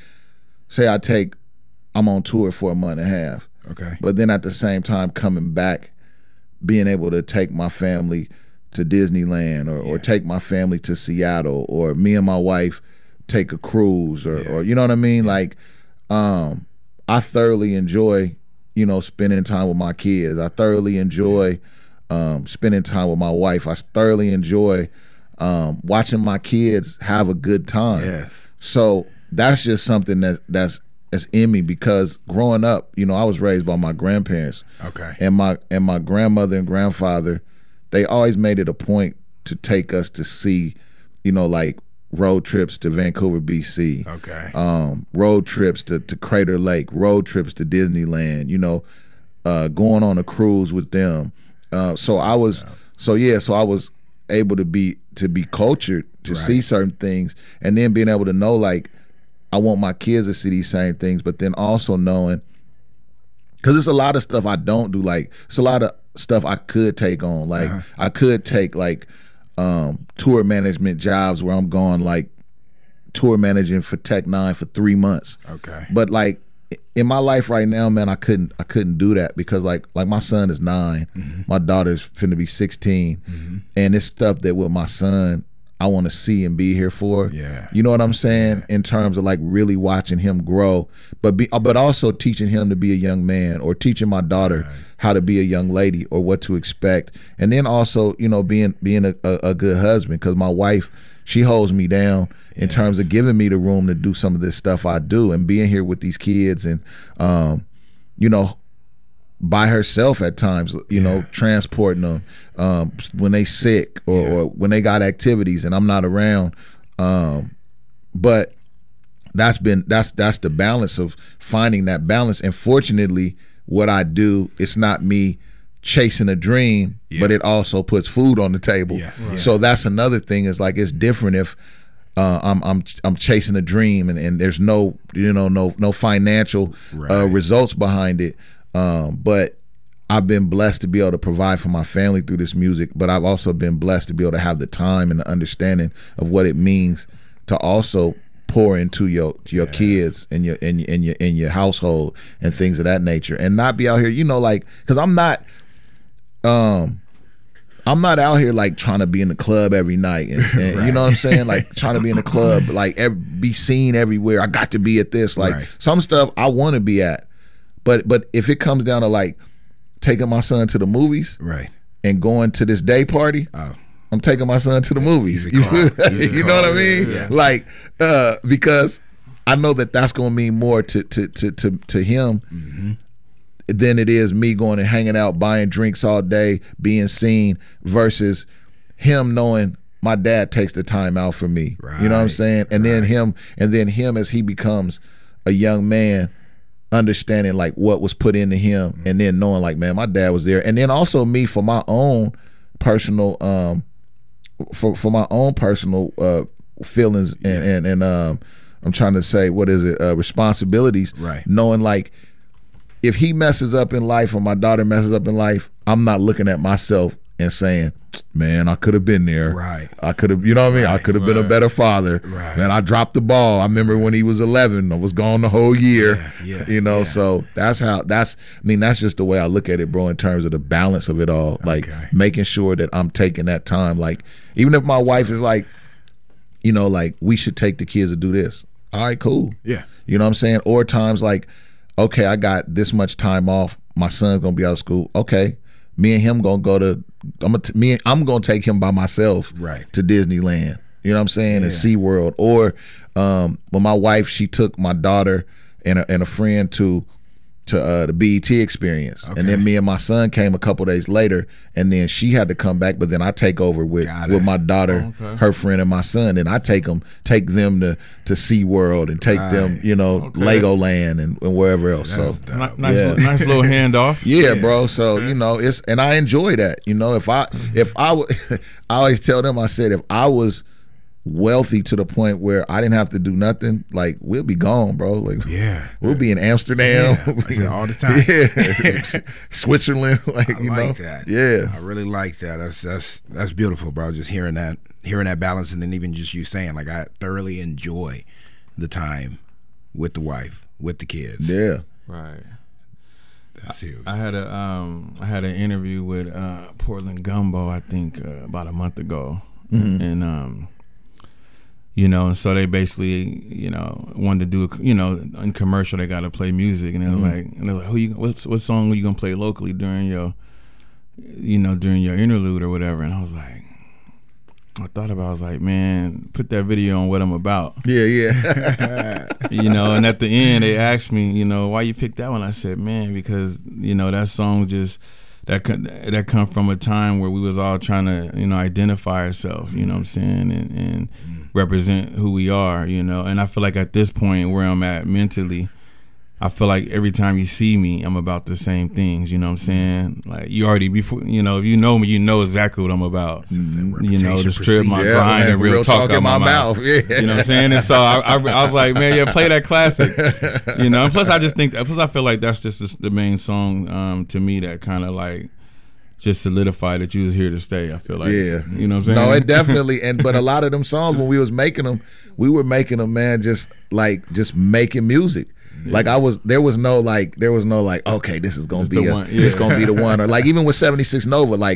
I'm on tour for a month and a half. Okay. But then at the same time coming back, being able to take my family to Disneyland or take my family to Seattle, or me and my wife take a cruise or you know what I mean? Like, I thoroughly enjoy, spending time with my kids. I thoroughly enjoy spending time with my wife. I thoroughly enjoy watching my kids have a good time. Yes. So that's just something that's in me, because growing up, I was raised by my grandparents. Okay. And my grandmother and grandfather, they always made it a point to take us to see, like, road trips to Vancouver, BC. Okay. Road trips to Crater Lake, road trips to Disneyland, going on a cruise with them. So I was able to be cultured to see certain things, and then being able to know, like, I want my kids to see these same things, but then also knowing, because there's a lot of stuff I don't do. Like, it's a lot of stuff I could take on. Like, I could take, like, tour management jobs where I'm going, like, tour managing for Tech-9 for 3 months. Okay. But, like, in my life right now, man, I couldn't do that, because like my son is 9, my daughter's finna be 16, and it's stuff that with my son I want to see and be here for. Yeah. You know what I'm saying? In terms of like really watching him grow, but also teaching him to be a young man, or teaching my daughter how to be a young lady, or what to expect. And then also, you know, being a good husband, because my wife, she holds me down in terms of giving me the room to do some of this stuff I do, and being here with these kids, and you know, by herself at times, you know, transporting them when they sick, or when they got activities and I'm not around. But that's the balance of finding that balance. And fortunately, what I do, it's not me chasing a dream, but it also puts food on the table. So that's another thing, is like, it's different if I'm chasing a dream and there's no, you know, no financial results behind it. But I've been blessed to be able to provide for my family through this music, but I've also been blessed to be able to have the time and the understanding of what it means to also pour into your kids and your household and things of that nature, and not be out here, you know, like, because I'm not out here like trying to be in the club every night and you know what I'm saying, like trying to be in the club, like be seen everywhere. I got to be at this, like some stuff I want to be at, but if it comes down to like taking my son to the movies, and going to this day party, I'm taking my son to the movies. You know what I mean? Like, because I know that that's going to mean more to him than it is me going and hanging out, buying drinks all day, being seen, versus him knowing my dad takes the time out for me. You know what I'm saying? And then him as he becomes a young man, understanding like what was put into him, and then knowing like, man, my dad was there. And then also me, for my own personal for my own personal feelings and I'm trying to say, what is it, responsibilities, knowing like, if he messes up in life or my daughter messes up in life, I'm not looking at myself and saying, man, I could have been there. I could have, you know what I mean? I could have been a better father. Man, I dropped the ball. I remember when he was 11, I was gone the whole year. You know, so that's just the way I look at it, bro, in terms of the balance of it all. Like making sure that I'm taking that time. Like, even if my wife is like, you know, like, we should take the kids to do this. All right, cool. You know what I'm saying? Or times like, okay, I got this much time off. My son's gonna be out of school. Okay, me and him gonna go to. I'm gonna take him by myself to Disneyland. You know what I'm saying? And SeaWorld. Or when my wife, she took my daughter and a friend to the BET experience, and then me and my son came a couple days later, and then she had to come back, but then I take over with my daughter, her friend, and my son, and I take them to SeaWorld and take them, you know, Legoland and wherever else. So nice little handoff. Bro. So you know, and I enjoy that. You know, if I I always tell them, I said, if I was wealthy to the point where I didn't have to do nothing, like, we'll be gone, bro. Like, we'll be in Amsterdam all the time. Switzerland. Like, I like that. I really like that. That's beautiful, bro. Just hearing that balance, and then even just you saying, like, I thoroughly enjoy the time with the wife, with the kids. That's huge. I had an interview with Portland Gumbo, I think, about a month ago, and you know, and so they basically, you know, wanted to do, you know, in commercial they got to play music, and it was like, what song are you gonna play locally during your interlude or whatever? And I was like, I was like, man, put that video on What I'm About. You know, and at the end they asked me, you know, why you picked that one? I said, man, because, you know, that song just that come from a time where we was all trying to, you know, identify ourselves, you know what I'm saying, and represent who we are, you know. And I feel like at this point where I'm at mentally, I feel like every time you see me, I'm about the same things, you know what I'm saying? Like, you already, before, you know, if you know me, you know exactly what I'm about. You know, the strip, my grind, and real talk out my mouth. You know what I'm saying? And so I was like, man, play that classic. You know, and plus I feel like that's just the main song to me that kind of like just solidified that you was here to stay. I feel like, you know what I'm saying? No, it definitely, but a lot of them songs, when we was making them, man, just making music. Like, there was no like, okay, this is gonna be this gonna be the one. Or like, even with 76 Nova, like,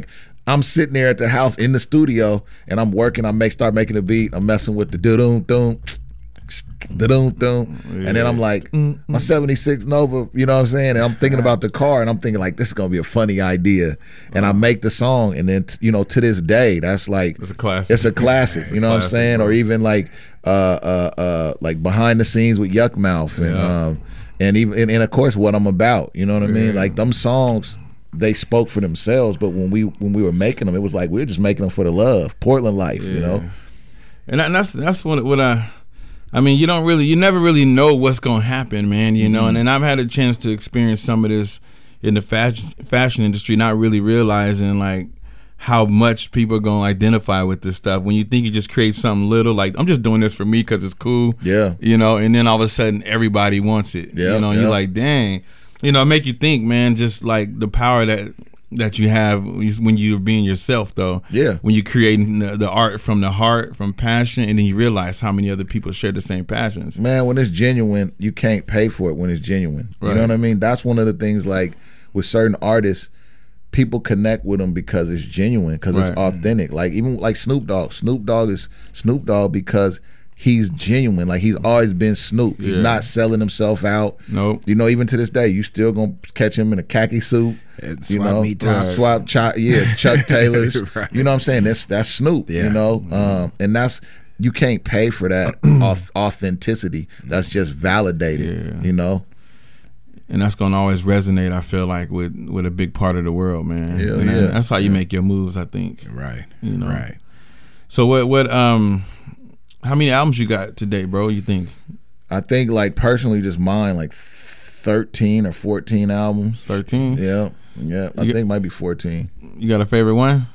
I'm sitting there at the house in the studio, and I'm working. Start making a beat. I'm messing with the do-doom-doom, da-doom-doom, and then I'm like, my 76 Nova, you know what I'm saying? And I'm thinking about the car, and I'm thinking like, this is gonna be a funny idea. And I make the song, and then to this day, that's like it's a classic. It's a classic, you know what I'm saying? Bro. Or even like behind the scenes with Yuck Mouth, and even and of course What I'm About, you know what I mean? Like them songs, they spoke for themselves, but when we were making them, it was like we were just making them for the love, Portland life, you know. And that's what I mean. You never really know what's gonna happen, man. You know, and I've had a chance to experience some of this in the fashion industry, not really realizing like how much people are gonna identify with this stuff. When you think you just create something little, like I'm just doing this for me because it's cool, you know, and then all of a sudden everybody wants it, you know, and you're like, dang. You know, make you think, man, just like the power that you have when you're being yourself, though. Yeah. When you're creating the art from the heart, from passion, and then you realize how many other people share the same passions. Man, when it's genuine, you can't pay for it when it's genuine. Right. You know what I mean? That's one of the things, like, with certain artists, people connect with them because it's genuine, because it's authentic. Like, even like Snoop Dogg. Snoop Dogg is Snoop Dogg because he's genuine. Like, he's always been Snoop. He's not selling himself out. Nope. You know, even to this day, you still gonna catch him in a khaki suit. You know, Chuck Taylors. You know what I'm saying? That's Snoop. You know, and that's, you can't pay for that authenticity. That's just validated. You know. And that's gonna always resonate, I feel like, with a big part of the world, man. That's how you make your moves, I think. Right. You know. Right. So what how many albums you got today, bro, you think? I think, like, personally, just mine, like 13 or 14 albums. 13? Yeah. I think it might be 14. You got a favorite one?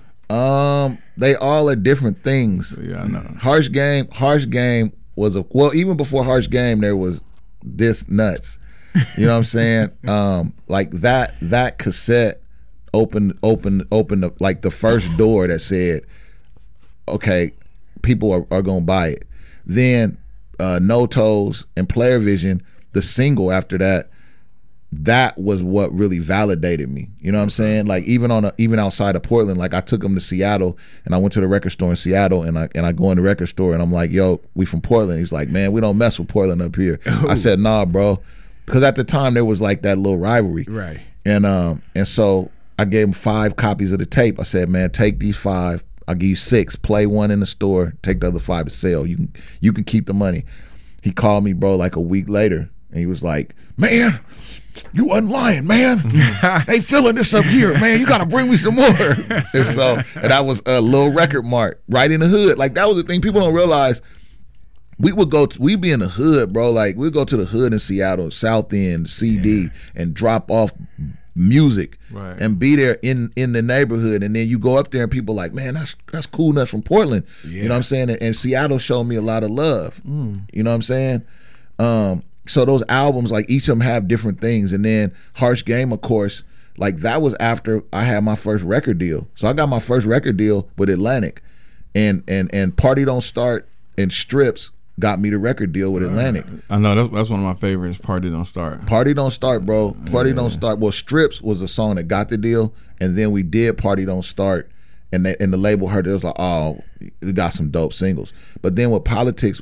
They all are different things. Yeah, I know. Harsh Game was even before Harsh Game, there was This Nuts. You know what I'm saying? Like that cassette opened like the first door that said, okay, people are gonna buy it. Then No Toes and Player Vision, the single after that was what really validated me. You know what I'm saying? Like, even outside of Portland, like, I took them to Seattle, and I went to the record store in Seattle, and I go in the record store, and I'm like, yo, we from Portland. He's like, man, we don't mess with Portland up here. I said, nah, bro, because at the time there was like that little rivalry, right? And so I gave him 5 copies of the tape. I said, man, take these 5. I'll give you 6. Play 1 in the store. Take the other 5 to sell. You can keep the money. He called me, bro, like a week later, and he was like, man, you wasn't lying, man. They feeling this up here, man. You got to bring me some more. And that was a Lil Record Mart right in the hood. Like, that was the thing. People don't realize. We'd be in the hood, bro. Like, we'd go to the hood in Seattle, South End, CD, and drop off music and be there in the neighborhood. And then you go up there and people like, man, that's cool. That's from Portland. You know what I'm saying? And Seattle showed me a lot of love. You know what I'm saying? So those albums, like, each of them have different things. And then Harsh Game, of course, like, that was after I had my first record deal. So I got my first record deal with Atlantic, and Party Don't Start and Strips got me the record deal with Atlantic. I know, that's one of my favorites, Party Don't Start. Party Don't Start, bro. Party Don't Start. Well, Strips was a song that got the deal, and then we did Party Don't Start, and the label heard it, was like, oh, we got some dope singles. But then with Politics,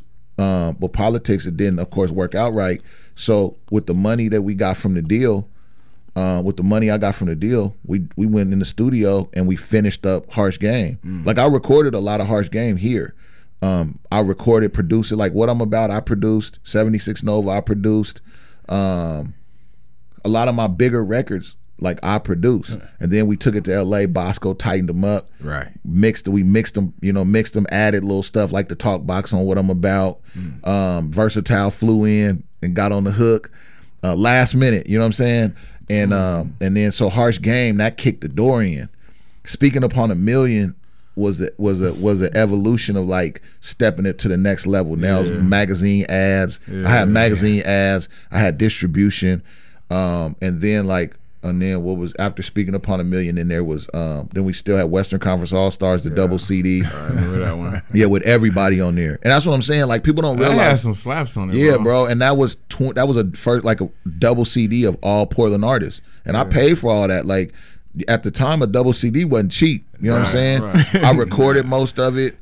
it didn't, of course, work out right. So with the money that we got from the deal, with the money I got from the deal, we went in the studio and we finished up Harsh Game. Like, I recorded a lot of Harsh Game here. I recorded, produced it. Like, What I'm About, I produced. 76 Nova, I produced. A lot of my bigger records, like, I produced. And then we took it to LA. Bosco tightened them up. Right. We mixed them, added little stuff like the talk box on What I'm About. Versatile flew in and got on the hook last minute, you know what I'm saying? And then so Harsh Game, that kicked the door in. Speaking Upon a Million was an evolution of, like, stepping it to the next level. Now it's magazine ads. I had magazine ads. I had distribution, and then what was after Speaking Upon a Million? Then there was then we still had Western Conference All Stars, the double CD. I remember that one. Yeah, with everybody on there, and that's what I'm saying. Like, people don't realize. I had some slaps on it. Yeah, bro, and that was a first, like, a double CD of all Portland artists, and I paid for all that. Like, at the time a double CD wasn't cheap. You know what I'm saying? Right. I recorded most of it.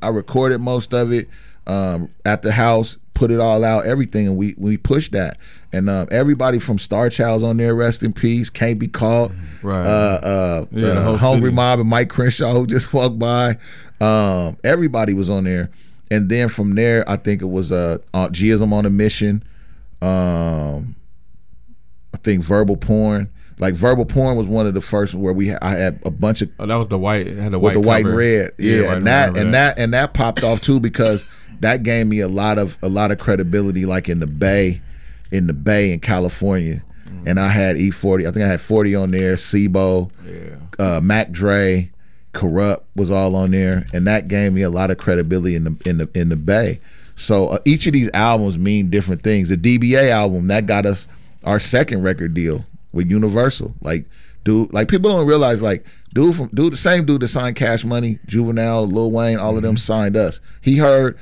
At the house, put it all out, everything, and we pushed that. And everybody from Star Child's on there, rest in peace. Can't Be Caught. Right. The whole Hungry city. Mob and Mike Crenshaw, who just walked by. Everybody was on there. And then from there, I think it was Gism on a Mission. I think Verbal Porn. Like Verbal Porn was one of the first where I had a bunch of. Oh, that was the white. It had the with white the white and cover. red. Yeah, white and that popped off too, because that gave me a lot of credibility, like in the Bay in California. And I had E40. I think I had 40 on there. Sibo, Mac Dre, Corrupt was all on there, and that gave me a lot of credibility in the Bay. So each of these albums mean different things. The DBA album, that got us our second record deal with Universal. Like people don't realize, like the same dude that signed Cash Money, Juvenile, Lil Wayne, all of them signed us. He heard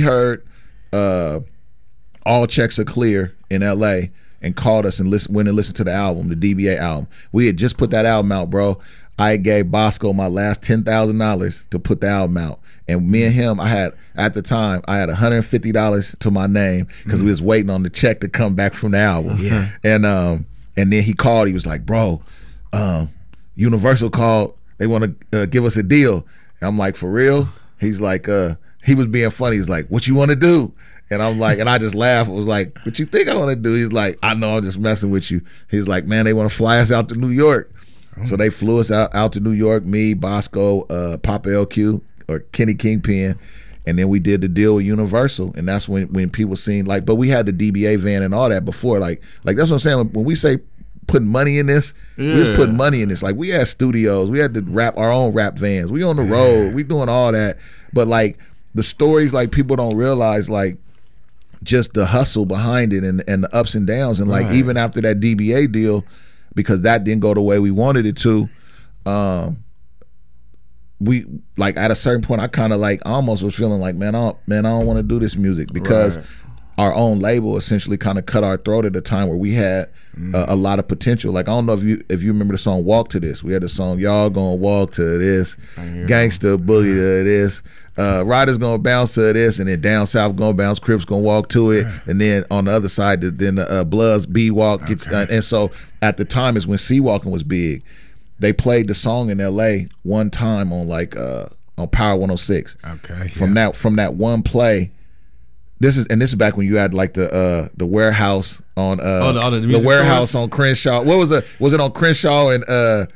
All Checks Are Clear in LA and called us and went and listened to the album, the DBA album. We had just put that album out, bro. I gave Bosco my last $10,000 to put the album out. And me and him, at the time, I had $150 to my name because we was waiting on the check to come back from the album. Yeah. And then he called. He was like, bro, Universal called. They want to give us a deal. And I'm like, for real? He's like, he was being funny. He's like, what you want to do? And I'm like, and I just laughed. I was like, what you think I want to do? He's like, I know, I'm just messing with you. He's like, man, they want to fly us out to New York. So they flew us out to New York, me, Bosco, Papa LQ, or Kenny Kingpin, and then we did the deal with Universal, and that's when people seen, like, but we had the DBA van and all that before, like that's what I'm saying. When we say putting money in this, we just putting money in this. Like, we had studios, we had to our own rap vans, we on the road, we doing all that. But like the stories, like, people don't realize, like, just the hustle behind it and the ups and downs, and like even after that DBA deal, because that didn't go the way we wanted it to, we, like, at a certain point, I kind of like almost was feeling like, man, I don't want to do this music, because our own label essentially kind of cut our throat at a time where we had a lot of potential. Like, I don't know if you remember the song Walk to This. We had the song Y'all Gonna Walk to This, Gangsta Boogie to This, Riders Gonna Bounce to This, and then Down South Gonna Bounce, Crips Gonna Walk to It, and then on the other side, then the Bloods B-Walk. And so at the time is when C-Walking was big. They played the song in LA one time on on Power 106. Okay. From that one play. This is back when you had like the warehouse on the warehouse on Crenshaw. What was it? Was it on Crenshaw and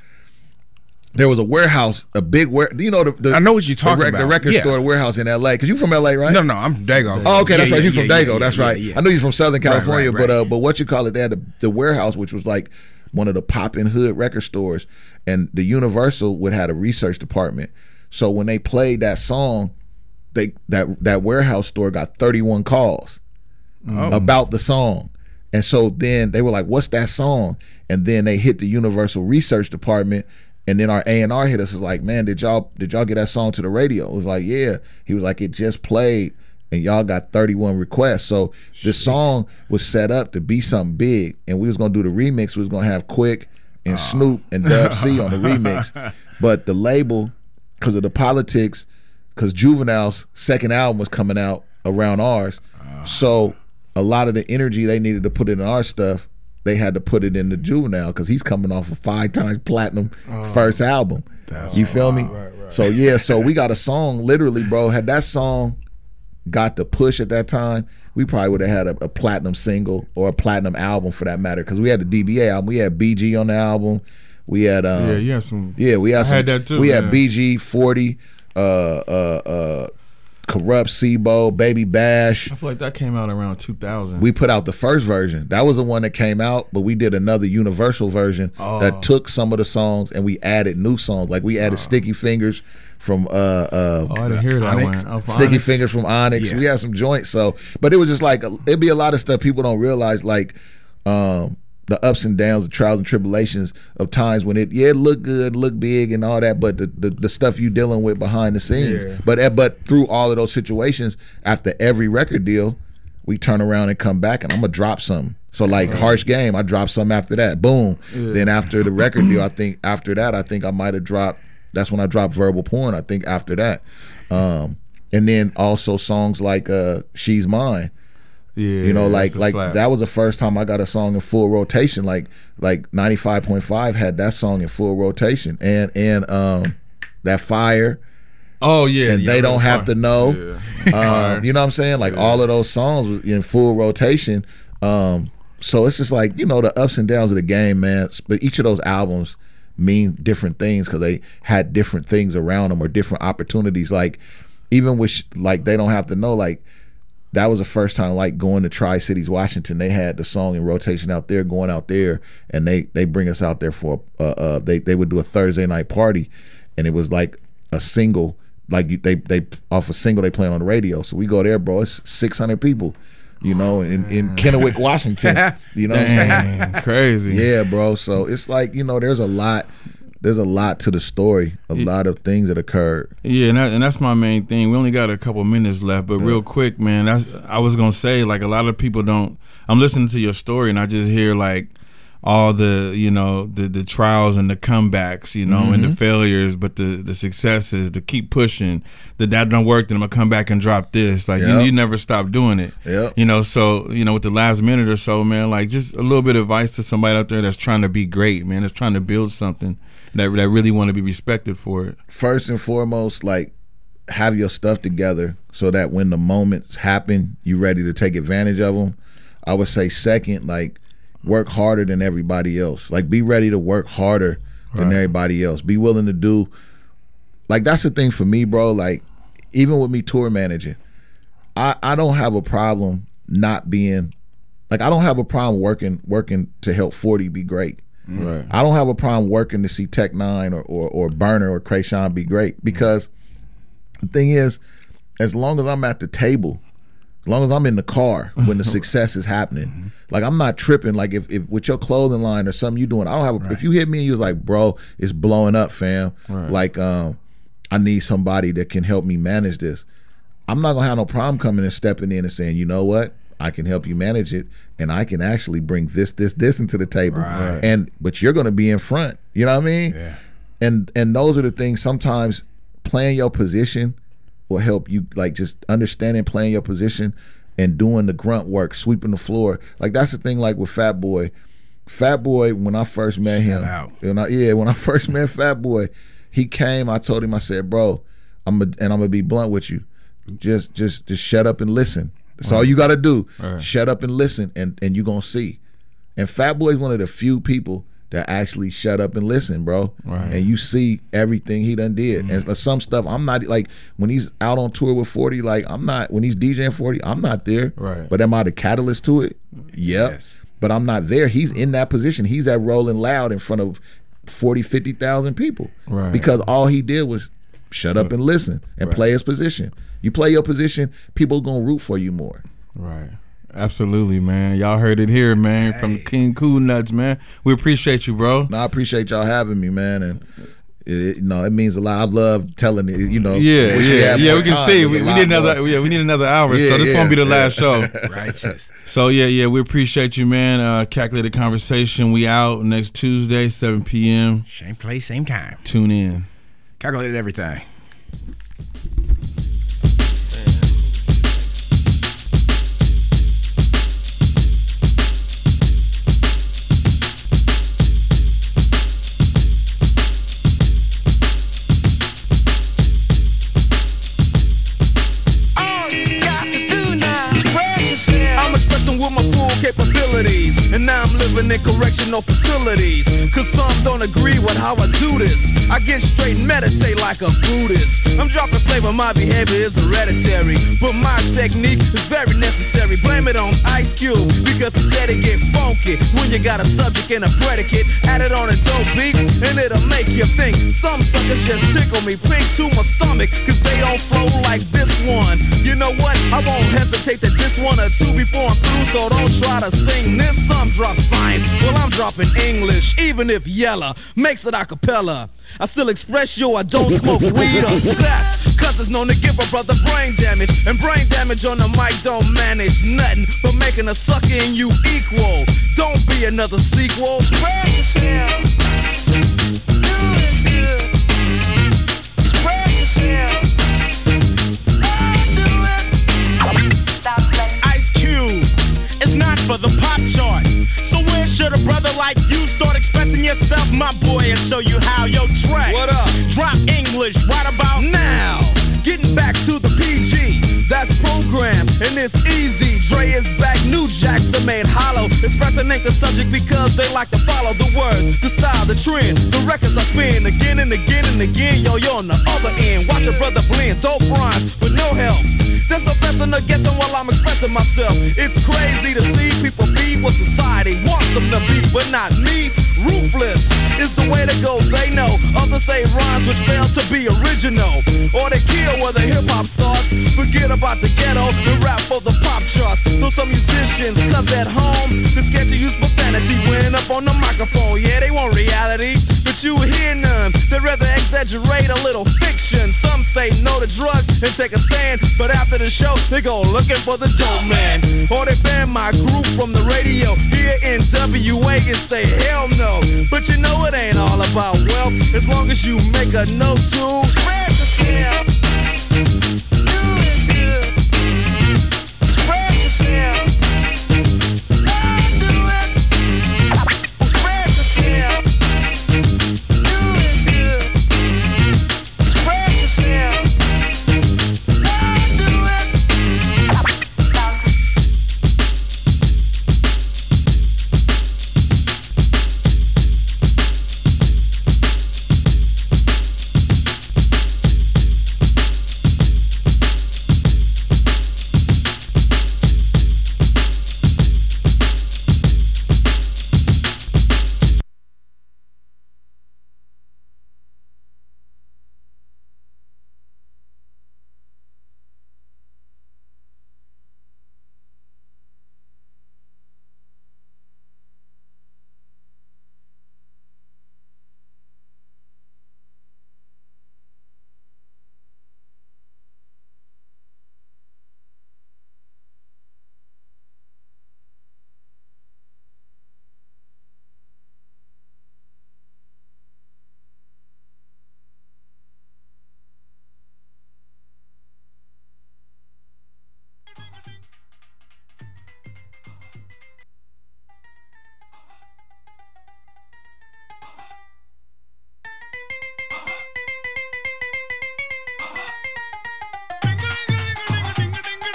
there was a warehouse, a big do you know the I know what you're talking about. The record store warehouse in LA, because you from LA, right? No, I'm from Dago. Oh, okay, that's right. You from Dago, that's right. I knew you from Southern California, right. But what you call it? They had the warehouse, which was like one of the poppin' hood record stores, and the Universal would have a research department. So when they played that song, that warehouse store got 31 calls about the song. And so then they were like, what's that song? And then they hit the Universal research department, and then our A&R hit us. Was like, man, did y'all get that song to the radio? It was like, yeah. He was like, it just played and y'all got 31 requests. So the song was set up to be something big, and we was gonna do the remix. We was gonna have Quick and Snoop and Dub C on the remix. But the label, because of the politics, because Juvenile's second album was coming out around ours, so a lot of the energy they needed to put in our stuff, they had to put it in the Juvenile, because he's coming off a 5 times platinum first album. You feel me? Right. So yeah, so we got a song, literally, bro. Had that song got the push at that time, we probably would have had a platinum single or a platinum album, for that matter, because we had the DBA album, we had BG on the album, we had we had some, had that too. We had BG, 40, Corrupt, Sibo, Baby Bash. I feel like that came out around 2000. We put out the first version. That was the one that came out, but we did another Universal version that took some of the songs and we added new songs. Like we added Sticky Fingers from I didn't hear that Onyx. one. Sticky Onyx. Fingers from Onyx. Yeah. We had some joints. So, but it was just like, it'd be a lot of stuff people don't realize, like the ups and downs, the trials and tribulations of times when it looked good, looked big and all that, but the stuff you dealing with behind the scenes. Yeah. But through all of those situations, after every record deal, we turn around and come back and I'm gonna drop something. So like Harsh Game, I dropped something after that. Boom. Yeah. Then after the record deal, I think after that, I might have dropped. That's when I dropped Verbal Porn. I think after that, and then also songs like She's Mine. Yeah, you know, like slap. that was the first time I got a song in full rotation. Like 95.5 had that song in full rotation, and that Fire. Oh yeah, and They Don't Have to Know. Yeah. You know what I'm saying? Like all of those songs was in full rotation. So it's just like, you know, the ups and downs of the game, man. But each of those albums mean different things because they had different things around them or different opportunities. Like even with like They Don't Have to Know, like that was the first time like going to Tri-Cities, Washington. They had the song in rotation out there, going out there, and they bring us out there for they would do a Thursday night party, and it was like a single, like they off a single they play on the radio. So we go there, bro. It's 600 people. You know, in Kennewick, Washington. You know what I'm saying? Crazy. Yeah, bro. So it's like, you know, there's a lot to the story, a lot of things that occurred. Yeah, and that's my main thing. We only got a couple minutes left, but real quick, man, I was gonna say, like, a lot of people don't. I'm listening to your story and I just hear like all the, you know, the trials and the comebacks, you know, and the failures, but the successes, to keep pushing. That don't work, then I'm gonna come back and drop this. Like you never stop doing it. Yep. You know, so, you know, with the last minute or so, man, like just a little bit of advice to somebody out there that's trying to be great, man, that's trying to build something that really want to be respected for it. First and foremost, like, have your stuff together so that when the moments happen, you're ready to take advantage of them. I would say second, like, work harder than everybody else. Like, be ready to work harder than everybody else. Be willing to do, like, that's the thing for me, bro. Like, even with me tour managing, I don't have a problem not being, like, I don't have a problem working to help 40 be great. Right. I don't have a problem working to see Tech Nine or Burner or Krayshawn be great, because the thing is, as long as I'm at the table, as long as I'm in the car when the success is happening, like, I'm not tripping. Like, if with your clothing line or something you doing, I don't have if you hit me and you was like, bro, it's blowing up, fam. Like, I need somebody that can help me manage this. I'm not gonna have no problem coming and stepping in and saying, you know what, I can help you manage it, and I can actually bring this into the table. But you're gonna be in front. You know what I mean? Yeah. And those are the things. Sometimes playing your position will help you, like, just understanding playing your position and doing the grunt work, sweeping the floor. Like, that's the thing, like with Fat Boy. Fat Boy, when I first met him, when I first met Fat Boy, he came, I told him, I said, bro, I'm gonna be blunt with you. Just shut up and listen. That's all you gotta do. Shut up and listen, and you're gonna see. And Fat Boy is one of the few people that actually shut up and listen, bro. And you see everything he done did. And some stuff, I'm not, like, when he's out on tour with 40, like, I'm not, when he's DJing 40, I'm not there. But am I the catalyst to it? Yep. Yes. But I'm not there. He's in that position. He's at Rolling Loud in front of 40, 50,000 people. Because all he did was shut up and listen and play his position. You play your position, people gonna root for you more. Absolutely, man. Y'all heard it here, man, from King Cool Nuts, man. We appreciate you, bro. No, I appreciate y'all having me, man, and it means a lot. I love telling it, you know. Yeah, we can see. We need another hour, so this won't be the last show. Righteous. So yeah, we appreciate you, man. Calculated Conversation. We out next Tuesday, 7 p.m. Same place, same time. Tune in. Calculated everything. Capabilities, and now I'm living in correctional facilities, cause some don't agree with how I do this. I get straight and meditate like a Buddhist. I'm dropping flavor, my behavior is hereditary, but my technique is very necessary. Blame it on Ice Cube, because he said it get funky when you got a subject and a predicate. Add it on a dope beat and it'll make you think. Some suckers just tickle me pink to my stomach, cause they don't flow like this one. You know what, I won't hesitate to diss one or two before I'm through, so don't try to sing this. Some drop science, well I'm dropping English, even if Yella makes it a cappella. I still express yo, I don't smoke weed or sex, cause it's known to give a brother brain damage, and brain damage on the mic don't manage nothing but making a sucker in you equal. Don't be another sequel. Spread yourself. Good. Spread yourself. Ice Cube, it's not for the pop chart. So where should a brother like you start expressing yourself, my boy, and show you how? Yo, Trey, what up? Drop English right about now. Getting back to the PG, that's program, and it's easy. Dre is back, new jacks are made hollow. Expressing ain't the subject because they like to follow the words, the style, the trend, the records I spin again and again and again. Yo, you're on the other end. Watch a brother blend, dope rhymes with no help. There's no guessing or guessing while I'm expressing myself. It's crazy to see people be what society wants them to be, but not me. Ruthless is the way to go, they know. Others say rhymes which fail to be original, or they kill where the hip-hop starts. Forget about the ghetto and rap for the pop charts. Though some musicians, cause at home they're scared to use profanity when up on the microphone. Yeah, they want reality, but you hear none. They'd rather exaggerate a little fiction. Some say no to drugs and take a stand, but after the show they go looking for the dope man. Or they ban my group from the radio here in WA and say hell no. But you know it ain't all about wealth, as long as you make a note to spread yourself.